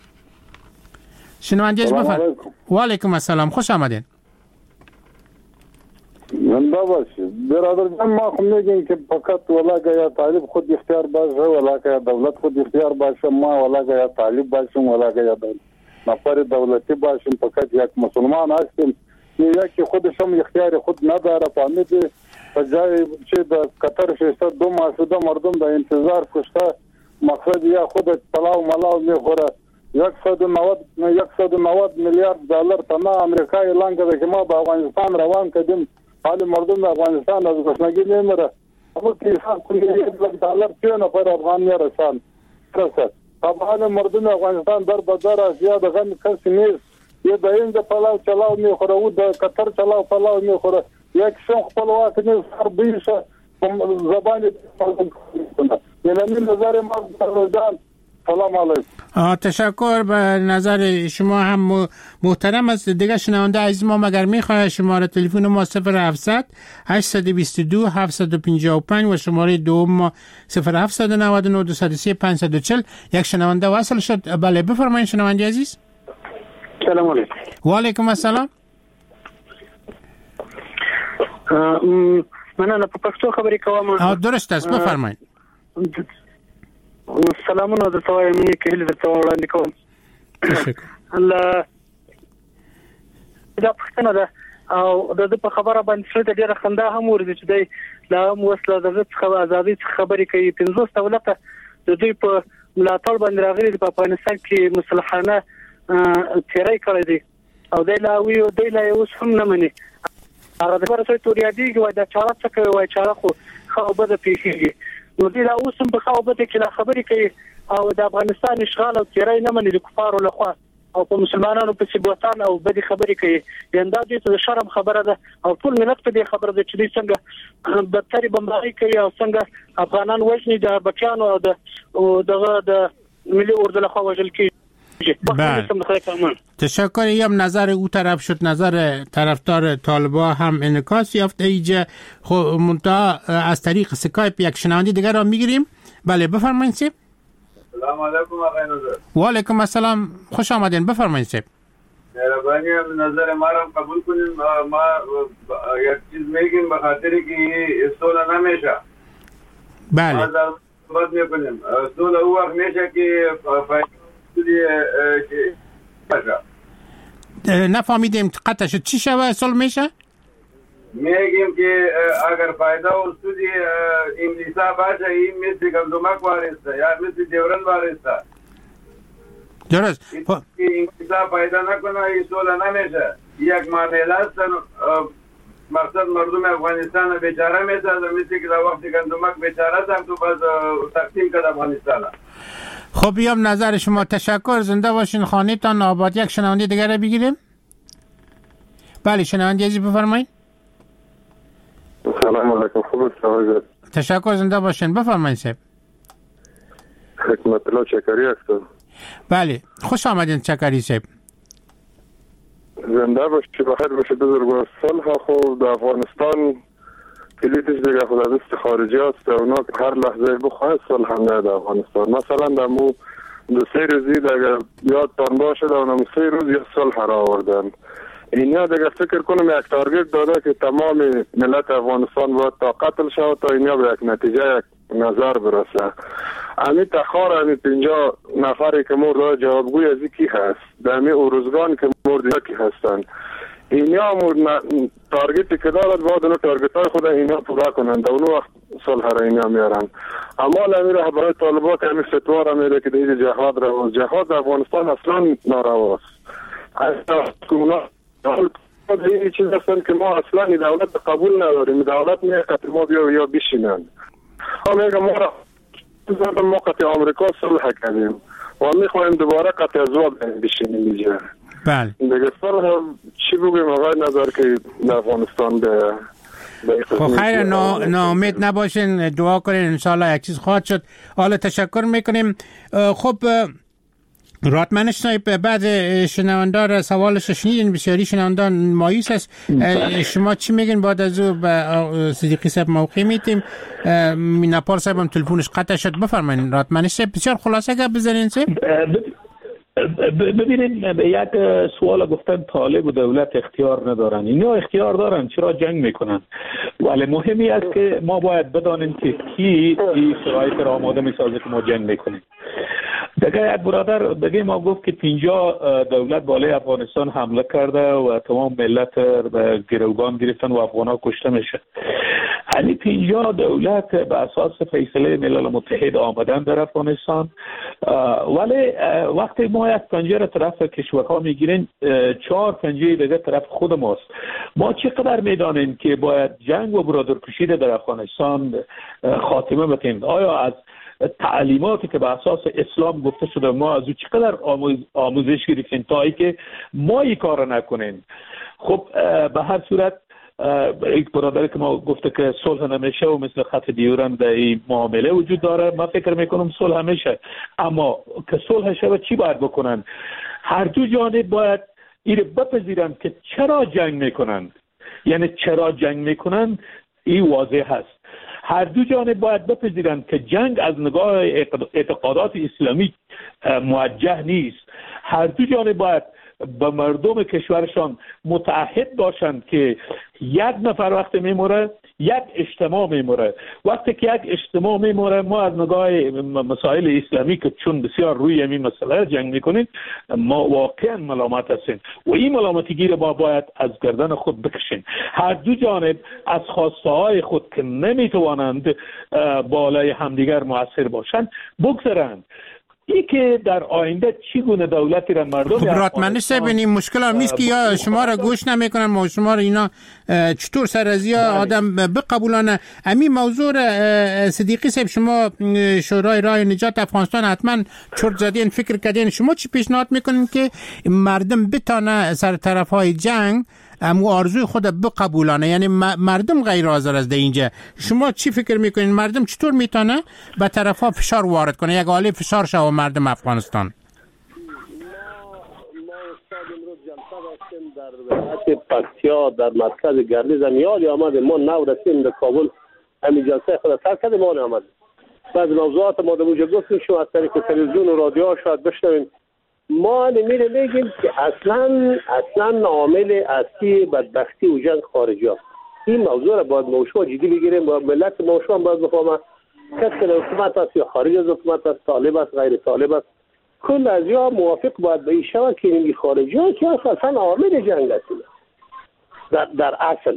شنونده عزیز بفرمایید. و علیکم السلام، خوش آمدین. زنده باشید برادر جان. ما خب میگیم که فقط ولا یا طالب خود اختیار باشه ولا یا دولت خود اختیار باشه، ما ولا یا طالب باشیم ولا یا نفر دولتی باشیم، فقط یک مسلمان هستیم. یکی خودش هم اختیار خود نداره، فهمیدی تا جای چه در قطر شسته دو ماسوده مردم در انتظار کشته، مقصد یا خود پلاو ملاو میخوره. 190 میلیارد دلار تنها امریکا اعلان کرده که ما به افغانستان روان کردیم، حال مردم افغانستان از گشنگی نمیره. اما که حساب کنید $1 چه نفر افغان میرسن رسد. اب حال مردم افغانستان در بدر از یاد غم کسی نیست. یه در این ده پلاو چلاو میخوره، او در قطر چلاو پلاو میخوره، یک شن خپلواک نیست، هر بیشه زبانی یعنی نظر ما جان. سلام علیکم. تشکر. به نظر شما هم محترم است. دیگه شنونده عزیز ما مگر میخواه شماره تلفن ما 0700 822 755 و شماره دوم ما 0799 203 540. یک شنونده وصل شد. بله بفرمایید شنونده عزیز. سلام علیکم. و علیکم السلام. من نه په پښتو خبرې کوم. درست است بفرمایید. سلامونه درته وایم، که هیله درته وړاندې کوم. الله دا پښتنه ده او د په خبره باندې څه ډیره خندا هم ورته چې دی لا موسله د ازادي خبرې کوي 15 دولت د دوی په ملاتړ باندې راغلي په افغانستان کې مصلحانه تیری کړی دی او دی لا اوس هم نه مني هغه د ورسره توریادي وای دا چاره څه کوي وای چاره خو بده پیښیږي نو دی لا اوس هم په بده کې لا خبرې کوي او د افغانستان اشغال او تیری نه مني د کفارو لخوا او په مسلمانانو په سیبوتان او بدی خبرې کوي یندا دې ته شرم خبره ده او ټول ملت په دې خبره ده چې دوی څنګه بدتري بمباري کوي او څنګه افغانان وژني د بچیانو او د ملي اردو لخوا وژل کیږي. تشکر. هم نظر او طرف شد، نظر طرفدار طالبا هم انعکاس یافت اینجا. خب منتها از طریق اسکایپ یک شنونده دیگر را میگیریم. بله بفرمایید سیب. سلام علیکم آقای نظر. و علیکم السلام، خوش آمدین، بفرمایید سیب. مهربانی نظر ما را قبول کنیم. ما یک چیز میگیم به خاطر که صلح نمیشه. بله. ما صحبت میکنیم صلح او وقت میشه که نفهمیدیم قطع شد. چی شوه صلح میشه؟ میگیم که اگر فایده و سودی انگلیسا باشه این مثل گندمک وارسته یا مثل دیورن وارسته درست. انگلیسا فایده نکنه این صلح نمیشه. یک معامله است مقصد مردم افغانستان بیچاره میسازه مثل که در وقت گندمک بیچاره هم تو باز تقسیم کرد افغانستان. خب بیام نظر شما. تشکر، زنده باشین، خانه تان آباد. یک شنونده دیگر رو بگیریم. بله شنونده عزیز بفرمایید. سلام علیکم. خوب هستید؟ تشکر، زنده باشین، بفرمایید صاحب. حکمت الله چکری هستم. بله خوش آمدین چکری صاحب. زنده باشید، بخیر باشید بزرگوار. صلح خود در افغانستان کلیدش دیگه خود از دست خارجی است. اونا هر لحظه بخواه صلح هم نه در افغانستان. مثلا در مو 2-3 روزی دیگه یادتان باشه در اونم 3 روز یک صلح را آوردن. اینا دیگه فکر کنم یک تارگت داده که تمام ملت افغانستان باید تا قتل شود تا اینا به یک نتیجه یک نظر برسه. امی تخار امی 50 نفری که مرد جوابگوی از کی هست در امی اوروزگان که مرد کی هستن. اینا تارگتی که دارد باید اونو تارگت های خود اینا پورا کنند. اونو وقت صلح را اینا میارن. اما امی رهبرای طالبا که امی فتوا را میده که دیگه جهاد رواست. جهاد در افغانستان اصلا نارواست. اصلا این چیز هستن که ما اصلا این دولت قبول نداریم. دولت میگه ما بیا یا بشینن. ما میگه ما را قطع آمریکا صلح کردیم و میخوایم دوباره قطع ازوا بشینیم اینجا. بله. دیگه صلح چی بگیم آقای نظر که در افغانستان به خب خیر، ناامید نباشین، دعا کنین انشالله یک چیز خواهد شد. حالا تشکر میکنیم. خب راتمنش صاحب بعد شنوندار سوالش شنیدین، بسیاری شنوندان مایوس است. شما چی میگین بعد از او به صدیقی صاحب موقع میتیم؟ میناپال صاحب هم تلفونش قطع شد. بفرمایید راتمنش صاحب بسیار خلاصه گپ بزنین صاحب. ببینید یک سوال گفتن طالب و دولت اختیار ندارن. اینا اختیار دارن، چرا جنگ میکنن؟ ولی مهمی است که ما باید بدانیم که کی این شرایط را آماده میسازه که ما جنگ میکنیم. دیگه یک برادر دیگه ما گفت که 50 دولت بالای افغانستان حمله کرده و تمام ملت گروگان گرفتن و افغانا کشته میشه. یعنی 50 دولت به اساس فیصله ملل متحد آمدن در افغانستان، ولی وقتی ما یک پنجره طرف کشورها میگیریم 4 پنجره دیگه طرف خود ماست. ما چقدر میدانیم که باید جنگ و برادرکشی در افغانستان خاتمه بدیم؟ آیا از تعلیماتی که به اساس اسلام گفته شده ما از او چقدر آموزش گرفتیم تا ای که ما این کار نکنیم؟ خب به هر صورت یک برادری که ما گفته که صلح نمیشه و مثل خط دیورن در این معامله وجود داره، من فکر میکنم صلح میشه. اما که صلح شود چی باید بکنن؟ هر دو جانب باید این بپذیرن که چرا جنگ میکنن. یعنی چرا جنگ میکنن این واضح هست. هر دو جانب باید بپذیرند که جنگ از نگاه اعتقادات اسلامی موجه نیست. هر دو جانب باید به مردم کشورشان متعهد باشند که یک نفر وقت میموره یک اجتماع میموره. وقتی که یک اجتماع میموره، ما از نگاه مسائل اسلامی که چون بسیار روی این مسئله جنگ میکنیم، ما واقعا ملامت هستیم و این ملامتگی رو ما باید از گردن خود بکشیم. هر دو جانب از خواسته های خود که نمیتوانند بالای همدیگر مؤثر باشند بگذرند. ای که در آینده چگونه دولتی را مردم راتمنی ببینیم مشکل هم نیست که یا شما را گوش نمیکنن و شما را اینا چطور سر از یا آدم بقبولانه. امی موضوع صدیقی صاحب، شما شورای رای نجات افغانستان حتما چرت زدین، فکر کردین، شما چی پیشنهاد میکنین که مردم بتانه سر طرف های جنگ امو آرزوی خود بقبولانه؟ یعنی مردم غیر حاضر است اینجا. شما چی فکر میکنین مردم چطور میتونه به طرف ها فشار وارد کنه، یک عالی فشار شو مردم افغانستان؟ ما استاد امروز جلسه داشتیم در ولایت پکتیا در مرکز گردیز. یادی آمد ما نو رسیم در کابل، همین جلسه خود سر کردیم. یادی آمد بعض موضوعات ما در اونجا گفتیم، شما از طریق تلویزیون و رادیو شاید بشنویم. ما میگیم که اصلا عامل اصلی بدبختی و جنگ خارجی است. این موضوع را باید موضوع جدی بگیریم و ملت موضوع باید بفهمه. کسی که حکومت است یا خارج از حکومت است، طالب است غیر طالب است، کل از یا موافق باید به این شود که این خارجی ها که اصلا عامل جنگ است. در اصل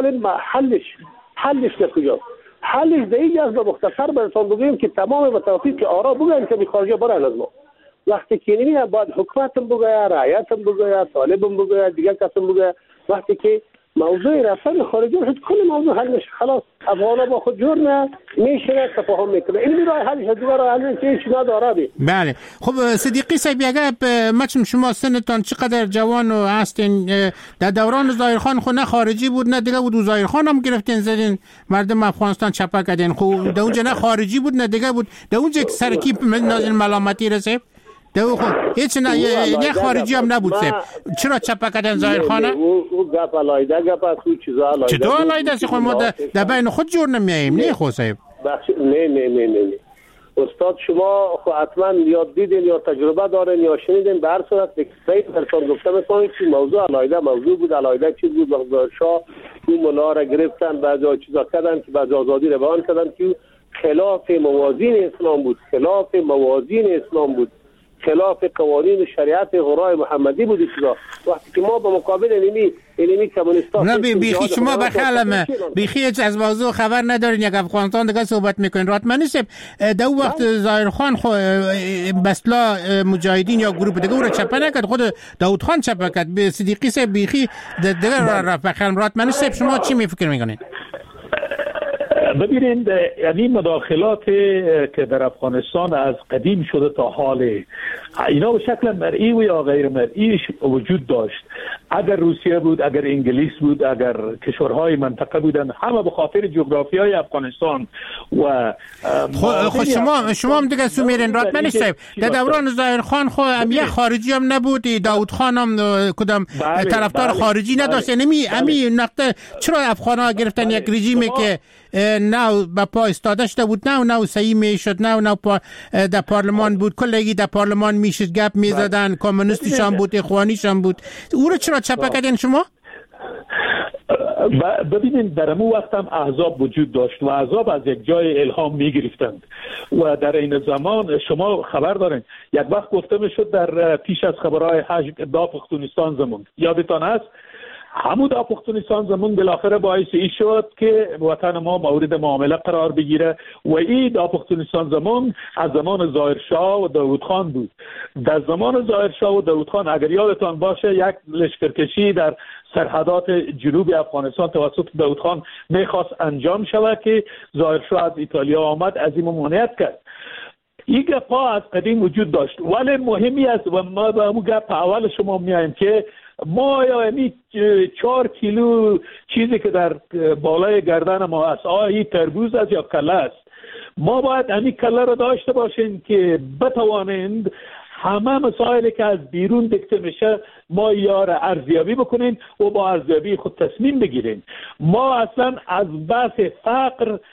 حلش در کجاست؟ حلش در اینجاست. به مختصر براتون بگویم که تمام به توفیق آرا بگن که خارجی برن از ما. وقتی که نمیاد باید حکومتم بگوید، رعیتم بگوید، طالبم بگوید، دیگر کسم بگوید. وقتی که موضوع رفتن خارجی شد کل موضوع حل میشه. خلاص افغانا با خود جور نه میشه، تفاهم میکنه. این راه حلش دیگر راه حل هیچ نداره. بله خب صدیقی صاحب، اگر مثلا شما سنتان چقدر جوان و هستین، در دوران ظاهرخان خو نه خارجی بود نه دیگه بود، و ظاهرخان هم گرفتین زدین مردم افغانستان چپا کردین، خب در اونجا نه خارجی بود نه دیگه بود، در اونجا سرکی نازل ملامتی رسید دو خود هیچ نه یه خارجی هم نبود سب. چرا چپا کردن ظاهرخانه؟ او گپ علایده گپ از او چیزا علایده. چطور علایده است؟ خود ما در بین خود جور نمیاییم. نه خود صاحب نه استاد شما خب حتما یاد دیدین یا تجربه دارین یا شنیدین. به هر صورت صحیح براتون گفتم می‌کنم که موضوع علایده موضوع بود، علایده چیز بود. شاه اون ملا را گرفتن، بعضی چیزا کردن که بعضی آزادی رو بیان کردن که خلاف موازین اسلام بود، خلاف موازین اسلام بود، خلاف قوانین شریعت غرای محمدی بود. چیزا وقتی که ما به مقابل اینمی کمونیست‌ها نه بیخی شما بخلم بیخی از موضوع خبر ندارین، یک افغانستان دیگه صحبت میکنین. راتمنی صاحب در وقت ظاهرخان خو بسلا مجاهدین یا گروه دیگه رو چپا نکرد، خود داوود خان چپا کرد. به صدیقی صاحب بیخی دیگه را بخلم. راتمنی صاحب شما چی میفکر میکنین؟ ببینید یعنی مداخلات که در افغانستان از قدیم شده تا حال اینا به شکل مرئی و یا غیر مرئی وجود داشت. اگر روسیه بود، اگر انگلیس بود، اگر کشورهای منطقه بودن، همه به خاطر جغرافیای افغانستان و خود شما هم دیگه سومیرین. راتمنی صاحب در دوران ظاهرخان خو امیه خارجی هم نبود، داوود خان هم کدام طرفدار خارجی نداشت. امی نقطه چرا افغان‌ها گرفتن یک رژیمی که نه با پا استاده شده بود، نه صحیح میشد، نه در پارلمان بود، کلگی در پارلمان میشد گپ میزدن، کمونیستیشان بود، اخوانیشان بود. او رو چرا چپا کردین شما؟ ببینید در امو وقت هم احزاب وجود داشت و احزاب از یک جای الهام میگرفتند و در این زمان شما خبر دارین یک وقت گفته میشد در پیش از خبرهای حج دا پختونستان زمان، یادتان است؟ همون دا پختونستان زمان بالاخره باعث ای شد که وطن ما مورد معامله قرار بگیره و این دا پختونستان زمان از زمان ظاهرشاه و داوود خان بود. در زمان ظاهرشاه و داوود خان اگر یادتان باشه یک لشکرکشی در سرحدات جنوب افغانستان توسط داوود خان میخواست انجام شود که ظاهرشاه از ایتالیا آمد، از این ممانعت کرد. این گپا از قدیم وجود داشت ولی مهمی است و ما به همون گپ اول شما میایم که ما یعنی 4 کیلو چیزی که در بالای گردن ما است آیا تربوز است یا کله است. ما باید همین کله را داشته باشیم که بتوانند همه مسائلی که از بیرون دکته میشه ما یار ارزیابی بکنین و با ارزیابی خود تصمیم بگیرین. ما اصلا از بحث فقر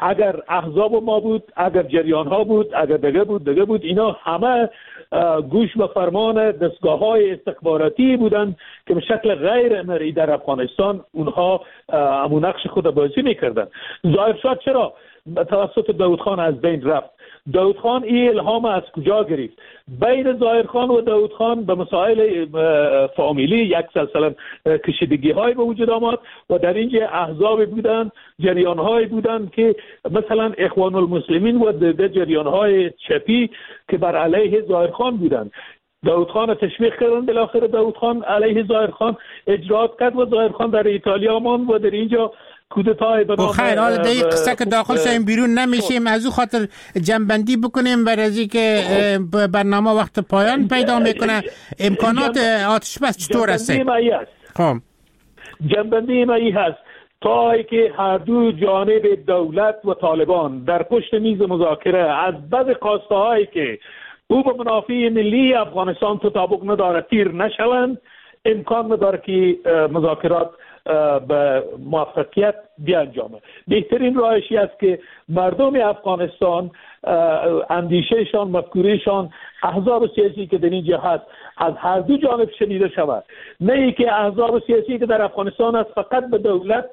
اگر احزاب ما بود، اگر جریان ها بود، اگر دگه بود، اینا همه گوش به فرمان دستگاه های استخباراتی بودند که به شکل غیر مرئی در افغانستان اونها همون نقش خود بازی میکردن. ظاهرشاه چرا توسط داود خان از بین رفت؟ داود خان این الهام از کجا گرفت؟ بین ظاهر خان و داود خان به مسائل فامیلی یک سلسله کشیدگی های به وجود آمد و در اینجا احزاب بودن، جریان های بودن که مثلا اخوان المسلمین و جریان های چپی که بر علیه ظاهر خان بودن. داود خان تشویق کردن، بالاخره داود خان علیه ظاهر خان اجرات کرد و ظاهر خان در ایتالیا ماند و در اینجا کودتای به نام خیر. حالا در این قصه که داخل شیم بیرون نمیشیم، از او خاطر جنبندی بکنیم برای از اینکه برنامه وقت پایان پیدا میکنه. امکانات آتش بس چطور است؟ خب جنبندی ما ای هست تا که هر دو جانب دولت و طالبان در پشت میز مذاکره از بعض خواسته هایی که او به منافع ملی افغانستان تطابق نداره تیر نشوند، امکان نداره که مذاکرات به موفقیت بیانجامه. بهترین راهشی است که مردم افغانستان اندیشهشان، مفکورهشان، احزاب سیاسی که در اینجا هست از هر دو جانب شنیده شود، نه ای که احزاب سیاسی که در افغانستان هست فقط به دولت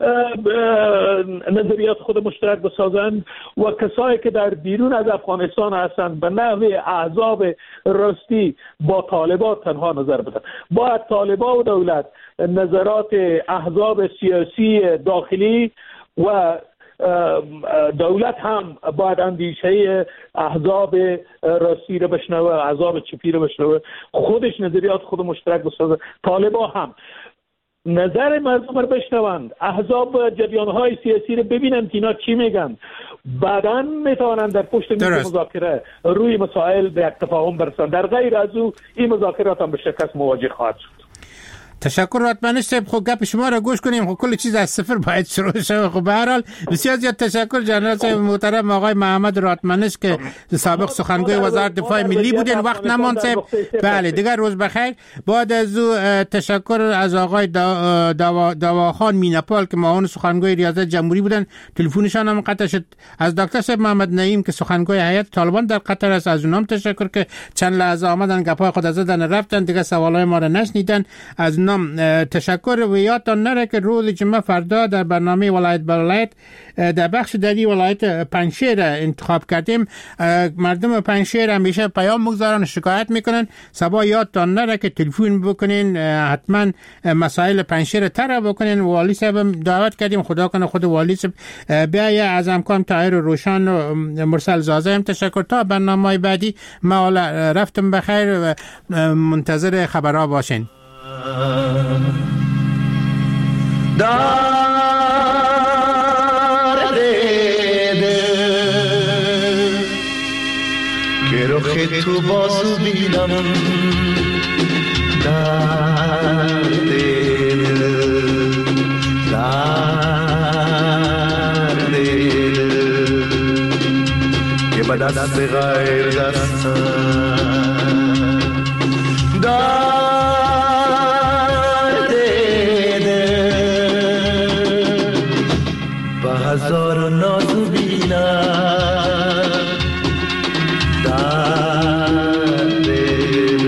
نظریات خود مشترک بسازند و کسایی که در بیرون از افغانستان هستند به نحو احزاب راستی با طالبان تنها نظر بدن. باید طالبان و دولت نظرات احزاب سیاسی داخلی و دولت هم باید اندیشه احزاب راستی رو بشنوه، احزاب چپی رو بشنوه، خودش نظریات خود مشترک بسازه. طالبان هم نظر مردم رو بشنوند، احزاب و جریان‌های سیاسی رو ببینن که اینا چی میگن، بعداً میتوانند در پشت میز مذاکره روی مسائل به یک تفاهم برسند. در غیر از او این مذاکرات هم به شکست مواجه خواهد شد. تشکر راتمنش صاحب. خب گپ شما را گوش کنیم. خب کل چیز از صفر باید شروع شود. خب به هر حال بسیار زیاد تشکر جنرال صاحب محترم آقای محمد راتمنش که سابق سخنگوی وزارت دفاع ملی بودین. وقت نماند صاحب. بله دیگر روز بخیر. بعد از او تشکر از آقای دواخان مینپال که معاون سخنگوی ریاست جمهوری بودن، تلفنشان هم قطع شد. از دکتر صاحب محمد نعیم که سخنگوی هیئت طالبان در قطر است، از اونم تشکر که چند لحظه آمدن گپای خود زدن رفتن، دیگه سوالای ما را نشنیدن. از تشکر. و یادتان نره که روز جمعه فردا در برنامه ولایت به ولایت در بخش دری ولایت پنجشیر انتخاب کردیم. مردم پنجشیر همیشه پیام میگذارن، شکایت میکنن. صبح یادتان نره که تلفن بکنین، حتما مسائل پنجشیر تر بکنین. والی صاحب دعوت کردیم، خدا کنه خود والی صاحب بیاید. از امکان طاهر روشن و مرسل زازه هم تشکر. تا برنامه بعدی ما رفتم بخیر و منتظر خبرها باشین. دار دیده که رخ تو بازو بینم، دار دیده که به دست غیر دستم هزار و نازو بینم، در دل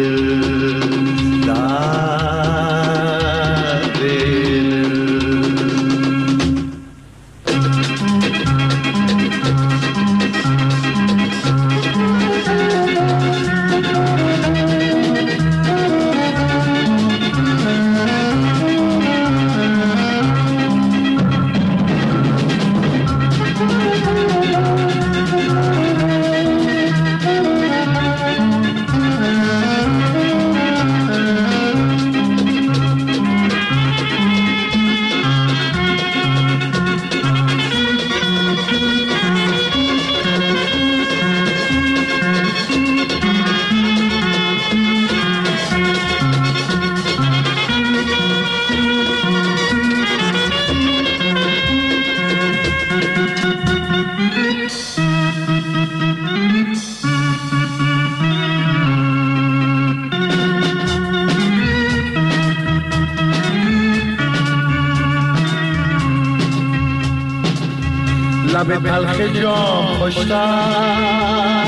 لب تلخ جام خوشتر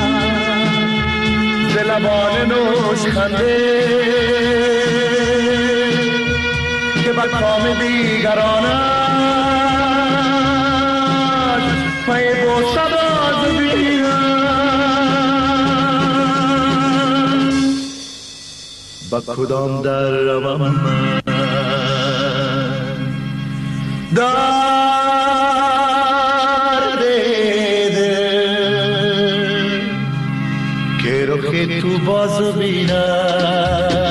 ز لبان نوش خنده که بر کام دیگرانش پای بوسه باز بینم با کدام در روم من درد دل که رخ تو باز بینم